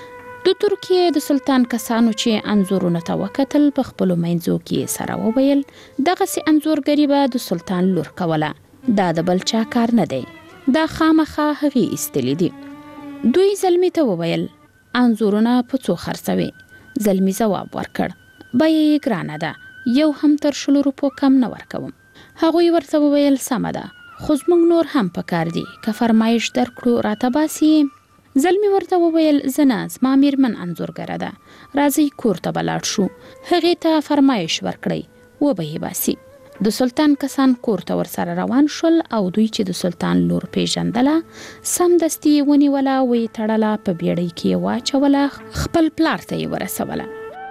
د ترکیې د سلطان کسانو چې انځورونه ته وکتل په خپلو منځو کې سره وویل دغسې انځورګري به د سلطان لور کوله دا د بل چا کار نه دی دا خامخا هغې ایستلي دي دوی زلمي ته وویل انځورونه په څو خرڅوي زلمي ځواب ورکړ بیه یې ګرانه ده یو هم تر 100 روپو کم نه ورکوم هغوی ورته وویل سمه ده خو زموږ نور هم پکار دي که فرمایش درکړو راته باسي زلمي ورته وویل زه نه زما میرمن انځورګره ده راځئ کور ته به لاړ شو هغې ته فرمایش ورکړئ وبه یې باسي د سلطان کسان کور ته ورسره روان شول او دوی چې د سلطان لور پیژندله سمدستي یې ونیوله ویې تړله په بیړۍ کې یې واچوله خپل پلار ته یې ورسوله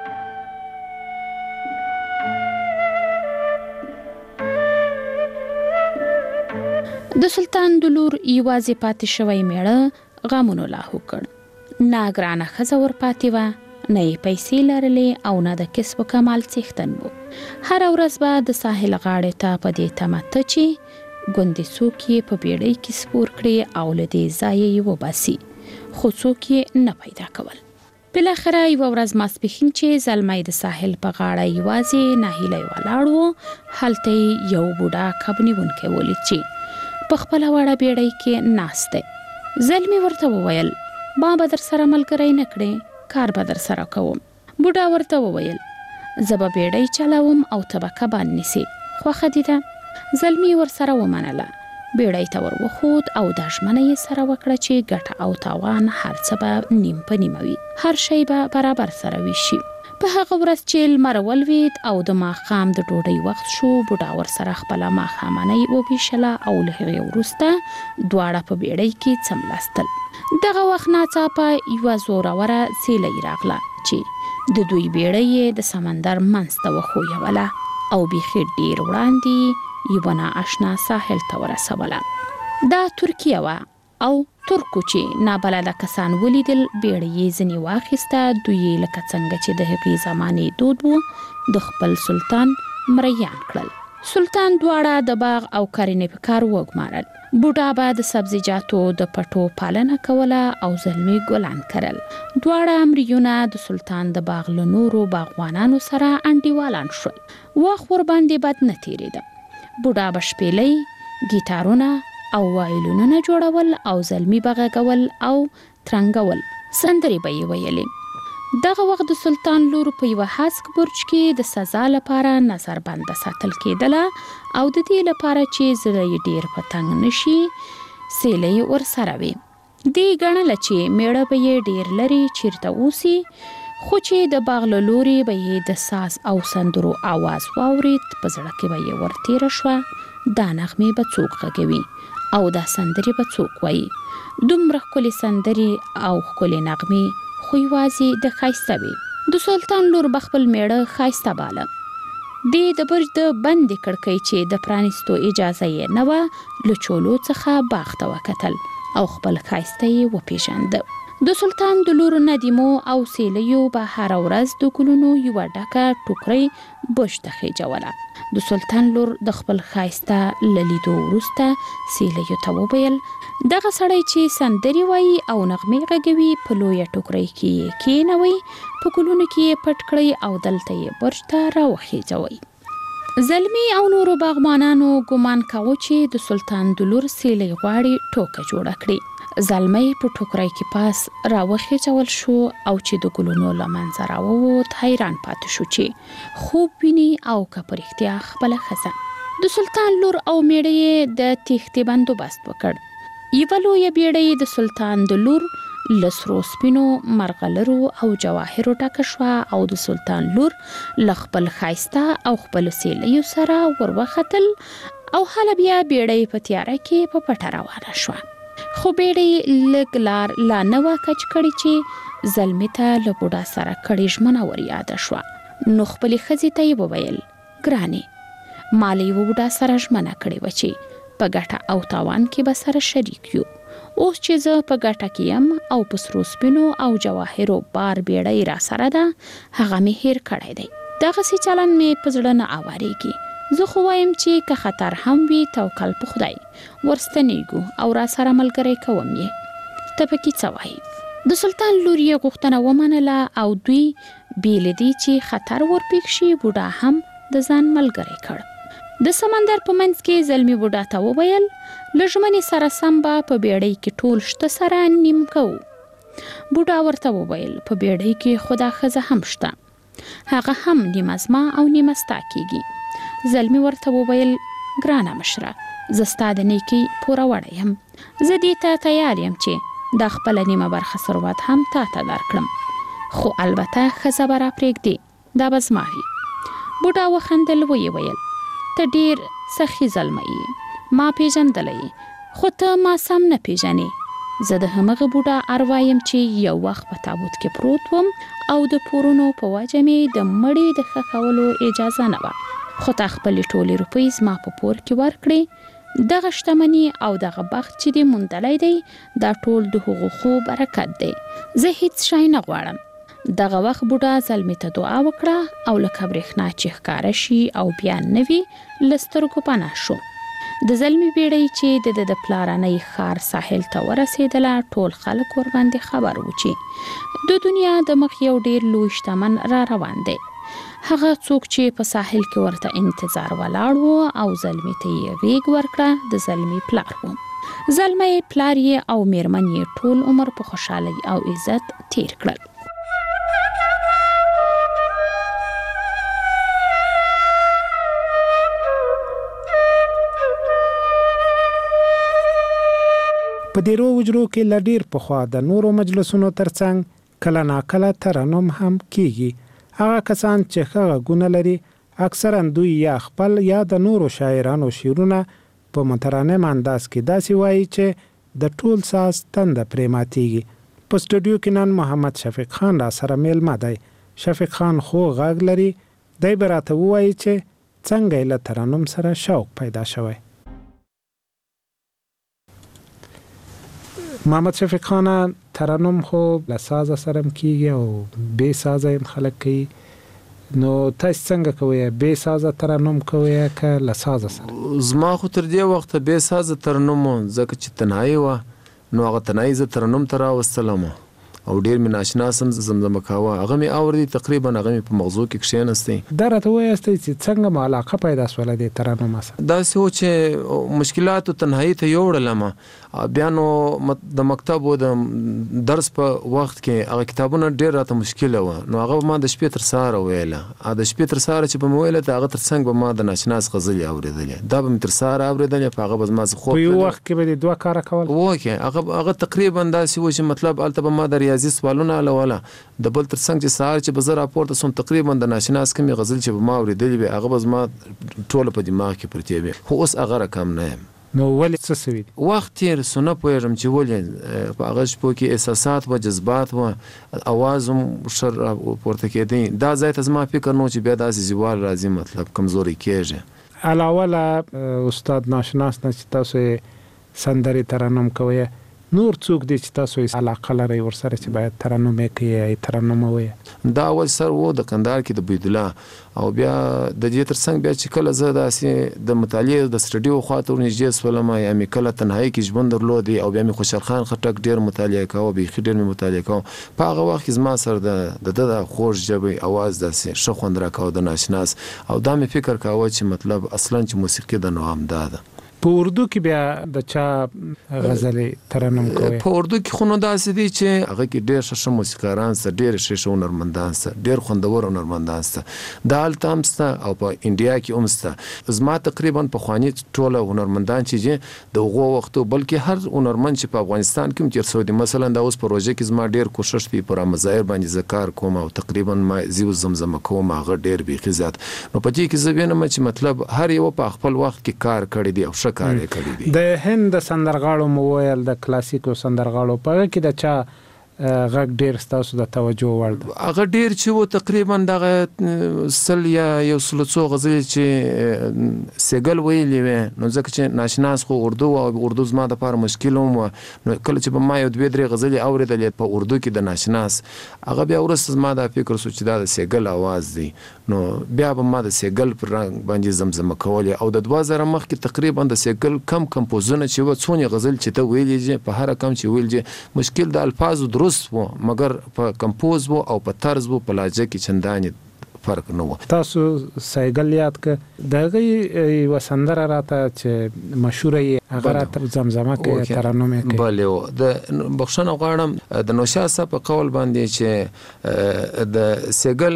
د سلطان د لور یوازې پاتې شوی میړه غمونو لاهو کړ نه ګرانه ښځه ور پاتې وه نه یې پیسې لرلې او نه د کسب و کمال څښتن و هره ورځ به د ساحل غاړې ته په دې تمه ته چې ګوندې څوک یې په بیړۍ کې سپور کړي او له دې ځایه یې وباسي خو څوک یې نه پیدا کول بالاخره یوه ورځ ماسپښین چې زلمی د ساحل په غاړه یوازې ناهیلی ولاړ و هلته یو بوډا کب نیونکی ولید چې په خپله وړه بیړۍ کې ناست دی زلمي ورته وویل ما به در سره ملګری نه کړې کار به در سره کوم بوډا ورته وویل زه به بیړۍ چلوم او ته به کبان نیسې خوښه دې ده زلمی ورسره ومنله. بیړۍ ته ور وخوت او دا ژمنه یې سره وکړه چې ګټه او تاوان هر څه به نیم په نیمه وي، هر شی به برابر سره ویشي. په هغه ورځ چې لمر ولوید او د ماښام د ډوډۍ وخت شو، بوډا ورسره خپله ماښامنۍ وویشله او له هغې وروسته دواړه په بیړۍ کې څملاستل. دغه وخت ناڅاپه یوه زوروره سیلۍ راغله چې د دوی بیړۍ د سمندر منځ ته وښویوله او بیخي ډیر وړاندې یوه نااشنا ساحل ته ورسوله. دا ترکیه وه او ترکو چې نابلده کسان ولیدل، بیړۍ یې ځینې واخیسته. دوی یې لکه څنګه چې د هغې زمانې دود و د خپل سلطان مریان کړل. سلطان دواړه د باغ او کرنې په کار وګمارل. بوډا به د سبزیجاتو د پټو پالنه کوله او زلمی ګلان کرل. دواړه مریونه د سلطان د باغ له نورو باغوانانو سره انډیوالان شول. وخت ورباندې بد نه تېرېده. بوډا به شپېلۍ، ګیتارونه او وایلونونه جوړول او زلمی به غږول او ترنګول، سندرې به یې ویلې. دغه وخت د سلطان لور په یوه هسک برج کې د سزا لپاره نظربنده ساتل کېدله او د دې لپاره چې زړه یې ډیر په تنګ نشي، سیلۍ ورسره وي. دې ګڼله چې میړه به یې ډیر لرې چیرته اوسي، خو چې د باغ له لوري به یې د ساز او سندرو آواز واورید، په زړه کې به یې ورتېره شوه دا نغمې به څوک غږوي او دا سندرې به څوک وایي. دومره ښکلې سندرې او ښکلې نغمې خو یوازې د ښایسته وي. د سلطان لور به خپل میړه ښایسته باله. دې د برج د بندې کړکۍ چې د پرانیستو اجازه یې نه وه، له چولو څخه باغ ته وکتل او خپل ښایسته یې وپېژانده. د سلطان د لور ندیمو او سیلیو به هره ورځ د ګلونو یوه ډکه ټوکرۍ برج ته خېجوله. د سلطان لور د خپل ښایسته له لیدو وروسته سیلیو ته وویل، دغه سړی چې سندرې وایي او نغمې غږوي په لویه ټوکرۍ کې یې کېنوئ، په ګلونو کې یې پټ کړئ او دلته یې برج ته راوخېجوئ. زلمی او نورو باغبانانو ګمان کاوه چې د سلطان د لور سیلی غواړي ټوکه جوړه کړي. زلمی په ټوکرۍ کې پاس راوخېجول شو او چې د ګلونو له منځه راووت، حیران پاتې شو چې خوب ویني او که په رښتیا خپله ښځه. د سلطان لور او میړه یې د تېښتې بندوبست وکړ. یوه لویه بیړۍ د سلطان د لور له سرو سپینو مرغلرو او جواهرو ډکه شوه او د سلطان لور له خپل ښایسته او خپلو سیلیو سره وروختل او هله بیا بیړۍ په تیاره کې په پټه روانه شوه. خو بیړۍ لږ لار لا نه وه کچ کړې چې زلمي ته له بوډا سره کړې ژمنه ور یاده شوه. نو خپلې ښځې ته یې وویل، ګرانې، ما له یوه بوډا سره ژمنه کړې وه چې په ګټه او تاوان کې به سره شریک یو. اوس چې زه په ګټه کې یم او په سرو سپینو او جواهرو بار بیړۍ را سره ده، هغه مې هیر کړی دی. دغسې چلند مې په زړه نه آوارېږي. زه خو وایم چې که خطر هم وي، توکل په خدای، ورستنېږو او را سره ملګری کوم یې. ته پکې څه وایې؟ د سلطان لور یې غوښتنه ومنله او دوی بې له دې چې خطر ورپېښ شي، بوډا هم د ځان ملګری کړ. د سمندر په منځ کې زلمی بوډا ته وویل، له ژمنې سره سم به په بیړۍ کې ټول شته سره نیم کوو. بوډا ورته وویل، په بیړۍ کې خو دا ښځه هم شته، هغه هم نیمه زما او نیمه ستا کېږي. زلمی ورته وویل، ګرانه مشره، زه ستا د نیکۍ پوره وړی یم. زه دې ته تیار یم چې دا خپله نیمه برخه ثروت هم تا ته درکړم، خو البته ښځه به راپرېږدې، دا به زما وي. بوډا وخندل، ویې ویل، ته ډېر سخي زلمی یې، ما پیژندلی، خو ته ما سم نه پیژنې. زه د همغه بوډا اروا یم چې یو وخت په تابوت کې پروت وم او د پورونو په وجه مې د مړي د ښخولو اجازه نه وه، خو تا خپلې ټولې روپۍ زما په پور کې ورکړې. دغه شتمني او دغه بخت چې دې موندلی دی، دا ټول د هغو خو برکت دی. زه هیڅ شی نه غواړم. دغه وخت بوډا زلمي ته دعا وکړه او لکه برېښنا چې ښکاره شي او بیا نه وي، له سترګو پناه شو. د زلمي بیړۍ چې د پلارنۍ ښار ساحل ته ورسېدله، ټول خلک ورباندې خبر و چې د دنیا د مخ یو ډېر لوی شتمن را روان دی. هغه څوک چې په ساحل کې ورته انتظار ولاړ و او زلمي ته یې غېږ ورکړه، د زلمي پلار و. زلمی پلار یې او میرمن یې ټول عمر په خوشحالۍ او عزت تیر کړل. په دیرو وجرو کې لډیر پخوا د نورو مجلسونو ترڅنګ کله ناکله ترنم هم کیږي. هغه کسان چې ښه غږونه لري اکثرا دوی یا خپل یا د نورو شاعرانو شعرونه په مترنم انداز کې داسې وایي چې د ټول ساز تنده پرې ماتیږي. په سټوډیو کې نن محمد شفیق خان را سره میلمه دی. شفیق خان خو غږ لري، دی به راته ووایي چې څنګه یې له ترنم سره شوق پیدا شوی. محمد شفیق خان، ترنم خو له ساز سره هم کیږي او بې سازه هم خلک کوي، نو تاسو څنګه کوئ؟ بې سازه ترنم کوئ که له ساز سره؟ زما خو تر دې وخته بې سازه ترنم و، ځکه چې تنهایی وه، نو هغه تنهایی زه ترنم ته راوستلم او ډیر مې ناشنا سم زمزمه کاوه. هغه مې اورېدی، تقریبا هغه مې په مغزو کې کښېنستی. دا راته ووایاستئ چې څنګه مو علاقه پیدا شوله دې ترنم سره؟ داسې و چې مشکلاتو تنهایی ته یوړلم. بیا نو د مکتب و د درس په وخت کې هغه کتابونه ډیر راته مشکله وه، نو هغه ما د شپې تر سهاره ویله. د شپې تر سهاره چې به مې ویله، د هغه تر څنګ به ما د ناشناس غزلې اورېدلې، دا به مې تر سهاره اورېدلې. په هغه به زما څه خوب په یو وخت کې به دې دوه کاره کول؟ وکې هغه تقریبا داسې و چې مطلب هلته به ما د ریاضي سوالونه حلوله، د بل تر څنګ چې سهار چې به زه راپورته سوم، تقریبا د ناشناس کومې غزل چې به ما اورېدلې وې هغه به زما ټوله په دماغ کې پرتې وې. خو اوس هغه رقم نه یم. نو ولې څه سوي؟ وخت تېر سو، نه پوهېږم چې ولې. په هغه شپو کې احساسات و، جذبات و، اواز هم ښه راپورته کېدی. دا ځای ته زما فکر نه و چې بیا داسې زوال راځي، مطلب کمزوری کېږي. علاوه له استاد ناشناس نه چې تاسو یې سندرې ترنم کوئ، نور څوک دی چې تاسو یې علاقه لرئ ورسره چې باید ترنم یې کوي، ترنم ووایه؟ دا اول سر و د کندهار کې د بيدالله، او بیا د دې ترڅنګ بیا چې کله زه داسې د مطالعې د سټډیو خواته ورنږدې شولم، یا مې کله تنهایي کې ژوند درلودی، او بیا مې خوشحال خان خټک ډېر مطالعه کاوه، بیخي ډېر مې مطالعه کاوه. په هغه وخت کې زما سره د ده د خوږ ژبې اواز داسې ښه خوند راکاوه د ناشناس، او دا مې فکر کاوه چې مطلب اصلا چې موسیقي د نو همدا ده. په اردو کې بیا د چا غزلې ترنم کوي؟ په اردو کې خو نو داسې دي چې هغه کې ډېر ښه موسیقاران سته، ډېر ښه هنرمندان سته، ډېر خوندور هنرمندان سته. دا هلته هم سته او په انډیا کې هم سته. زما تقریبا پخواني ټوله هنرمندان چې دي د هغو وختو، بلکې هر هنرمند چې په افغانستان کې هم تېر شوی دی. مثلا دا اوس په روژه کې زما ډېر کوښښ دی، پر مظاهر باندې زه کار کوم او تقریبا ما زیو زمزمه کوم، هغه ډېر بیخي زیات. نو په دې کې زه وینم چې مطلب هر یو په خپل وخت کې کار کړی دی او ښه کار یې کړی دی. د هند سندرغاړو مو ویل، د کلاسیکو سندرغاړو، په هغه کې د چا غږ ډېر ستاسو د توجه وړ دی؟ هغه ډېر چې و تقریبا دغه 100 یا 100 غزلې چې سیګل ویلې وې، نو ځکه چې ناشناس خو اردو او اردو زما دپاره مشکل هم و، نو کله چې به ما یو 2-3 غزلې اورېدلې په اردو کې د ناشناس، هغه بیا وروسته زما دا فکر شو چې دا د سیګل اواز دی، نو بیا به ما د سیګل پر رنګ باندې زمزمه کولې. او د 2000 مخکې تقریبا د سیګل کم کمپوزونه چې و، څونه غزل چې ته ویلې په هر کم چې ویلې، مشکل د الفاظو درست و، مګر په کمپوز و او په طرز و، په لهجه کې چندانې فرق نه و. تاسو سیګل یاد که دغه یو سندره راته چې مشهوره یې هغه راته زمزمه کوي، ترنم یې کوي؟ بلې، د بخښنه غواړم د نوشاد صاحب په قول باندې چې د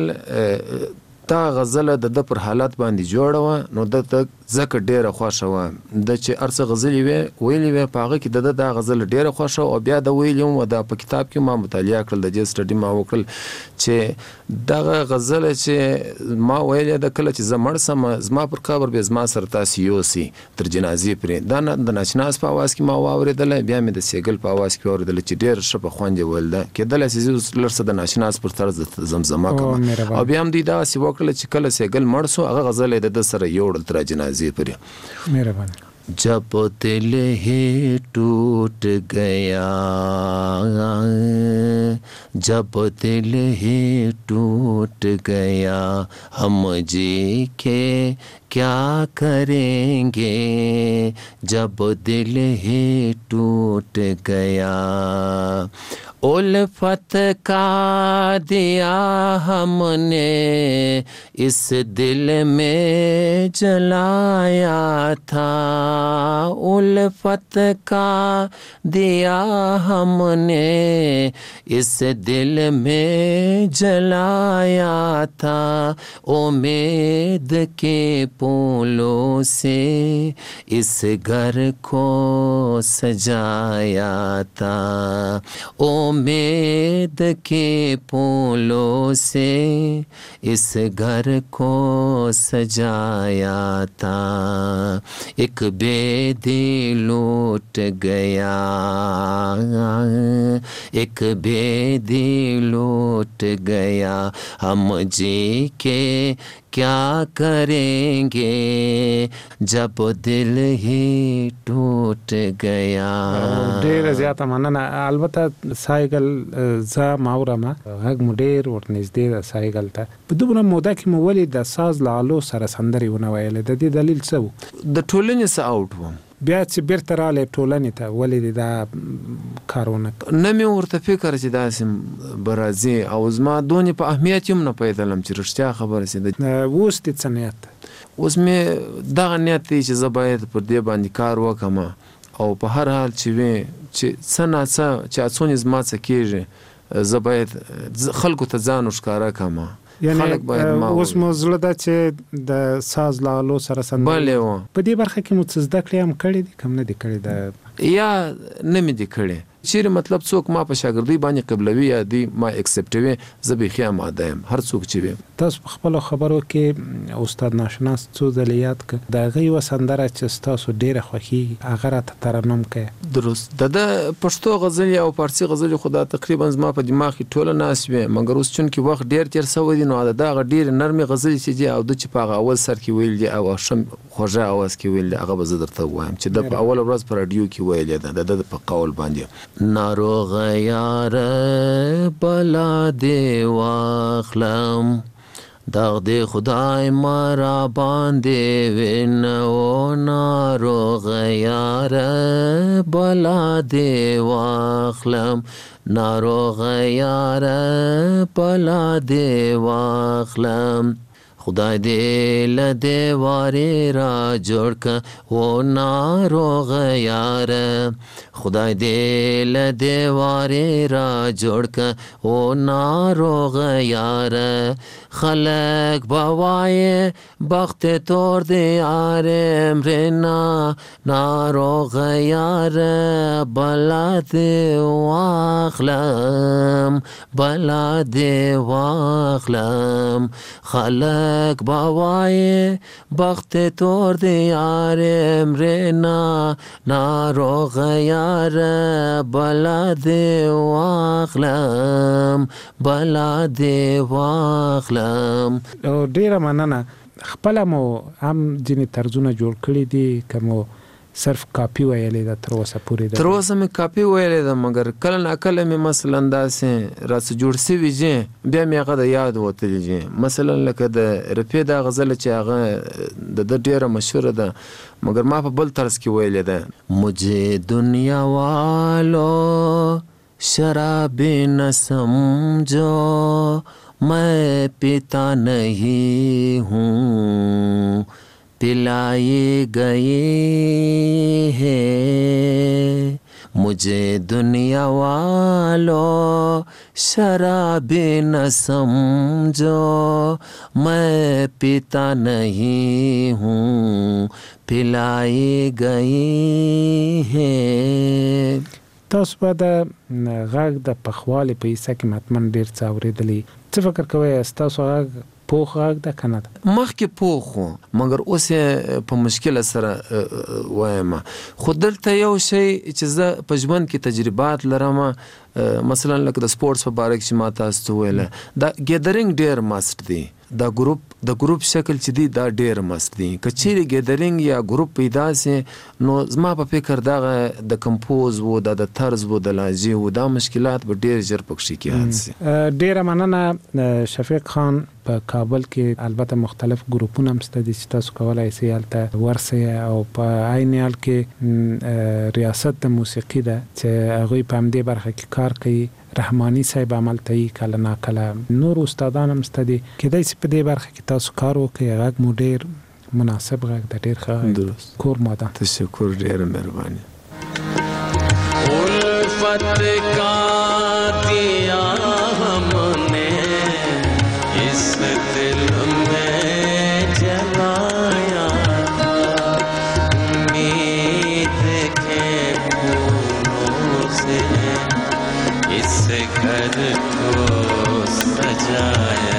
سیګل دا غزله د پر حالت باندې جوړه وه، نو د ځکه ډېره خوښه وه. د چې هر څه غزلې ویلې وې په هغه کې د دا غزله ډېره خوښه وه. او بیا د ویلې هم دا په کتاب کې ما مطالعه کړل، د دې سټډي ما وکړل چې دغه غزله چې ما ویلې ده، کله چې زه مړ سم زما پر قبر به زما سره تاسې یوسي تر جنازې پورې. دا د ناشناس په اواز کې ما واورېدله، بیا مې د سیګل په اواز کې واورېدله چې ډېر ښه په خوند یې ویل ده. کېدلی شي زه لږ څه د ناشناس پر طرز زمزمه کوم، او بیا هم دوی داسې وکړله چې کله سیګل مړ سو، هغه غزل یې د ده سره یوړل تر جنازې پورې. مهرباني. जब दिल ही टूट गया, जब दिल ही टूट गया, हम जी के क्या करेंगे, जब दिल ही टूट गया. उल्फत का दिया हमने इस दिल में जलाया था, उल्फत का दिया हमने इस दिल में जलाया था, उम्मीद के फूलों से इस घर को सजाया था, उम्मीद के फूलों से इस घर को सजाया था। एक बेदी लूट गया, एक बेदी लूट गया, हम जी के क्या करेंगे जब दिल ही टूट गया. ډیر زیاته مننه. البته سایګل ز ماورما هغه مډیر ورنږدې د سایګل ته په دومره موده کې مو ولې د ساز لالو سره سندري ونه ویل. د دې دلیل څه و؟ د ټولنې څخه اوټ وم، بیا چې بیرته رااله ټولنې ته ولې دا کارونه نه مې ورته فکر چې داسې برازي او زما دونې په اهمیت هم نه پیدلم چې رښتیا خبره سي. اوس دې څه نیت؟ اوس مې دغه نیت دی چې زه باید پر دې باندې کار وکړم او په هر حال چې وي چې څه نه څه چې اڅونې زما څه کېږي زه باید خلکو ته ځان ښکاره کړم. یعنی اوس مو زړه ده چې د ساز لالو سره سندري بله و په دې برخه کې مو څه زده کړې هم کړې دي کم نه دي کړې ده یا نه مې دي کړې چیرې مطلب څوک ما په شاګردۍ باندې قبلوي یا دی ما اکسپټوي زه بيخي آماده یم هر څوک چې وي. تاسو په خپل خبرو کې استاد ناشناس څو ځلیات ک د غي وسندره چې تاسو ډیره خوخي هغه را ترنم کې درست د پښتو غزل او فارسی غزل خدا تقریبا زما په دماغ کې ټوله ناس وي مګر اوس چون کې وخت ډیر تیر سوي دي نو دا ډیر نرمي غزل چې دی او د چې په اول سر کې ویل دي او شم خوږه اواز کې ویل دي هغه به زه درته وایم چې د اول ورځ پر رادیو کې ویل دي د په قول باندې ناروغ یار بلا دی واخلم دغ دی خدای مرا باندې وینو ناروغ یار بلا دی واخلم ناروغ یار بلا دی واخلم خدای دې له دیوارې را جوړ که و ناروغ یار خدای دې له دیوارې را جوړ که و ناروغ یار خلق بوای بخت تور دی یار امرنا ناروغ یار بلا دی واخلم بلا دی واخلم خلق بوای بخت تور دی یار امرنا ناروغ یار بلا دی واخلم بلا دی واخلم. ډیره مننه. خپل مو هم ځینې طرزونه جوړ کړي دي کوم صرف کاپی ویلې ده تر اوسه پورې ده؟ تر اوسه مې کاپی ویلې ده مګر کله نه کله مې مثلا داسې راڅ جوړ سوي چې بیا مې هغه د یاد وتلی چې مثلا لکه د رفیع دا غزل چې هغه د ډیره مشهوره ده مګر ما په بل طرز کې ویلې ده مجھے دنیا والو شرابی نہ سمجھو میں پیتا نہیں ہوں پلائے گئے ہیں مجھے دنیا والو شرابی نہ سمجھو میں پیتا نہیں ہوں پلائے گئے ہیں. تاسو به د غږ د پخوالي په حصہ کې متمن ډیر څه اورېدلی څه فکر کوئ تاسو غږ پوخ غږ د کنه مخکې پوخ مګر اوس په مشکل سره وایم خو دلته یو شی چې زه په ژوند کې تجربات لرم مثلا لکه د سپورتس په باره کې ما تاسو ویل دا ګیدرینګ ډیر ماست دی دا ګروپ شکل چې دی دا ډیر مست دی کچېری ګیدرینګ یا ګروپ پیدا سي نو زما په فکر دا د کمپوز وو د طرز وو د لهجه وو دا مشکلات به ډیر ژر پکې کېږي. ډیر مننه شفیق خان. په کابل کې البته مختلف ګروپونه هم ستدي چې تاسو کولای شئ هلته ورسئ او په عین حال کې ریاست د موسیقي ده چې هغوی په همدې برخه کې کار کوي رحماني صاحب عمل ته کله نا کله نور استادان هم ستدي کدای سي په دې برخه کې تاسو کار وکړئ هغه مو ډیر مناسب غږ د ډیر ښه درست کور ماده تشکر ډیر مهرباني उल्फत का दिया हमने इस दिल में जलाया उम्मीद के फूलों से इस घर को सजाया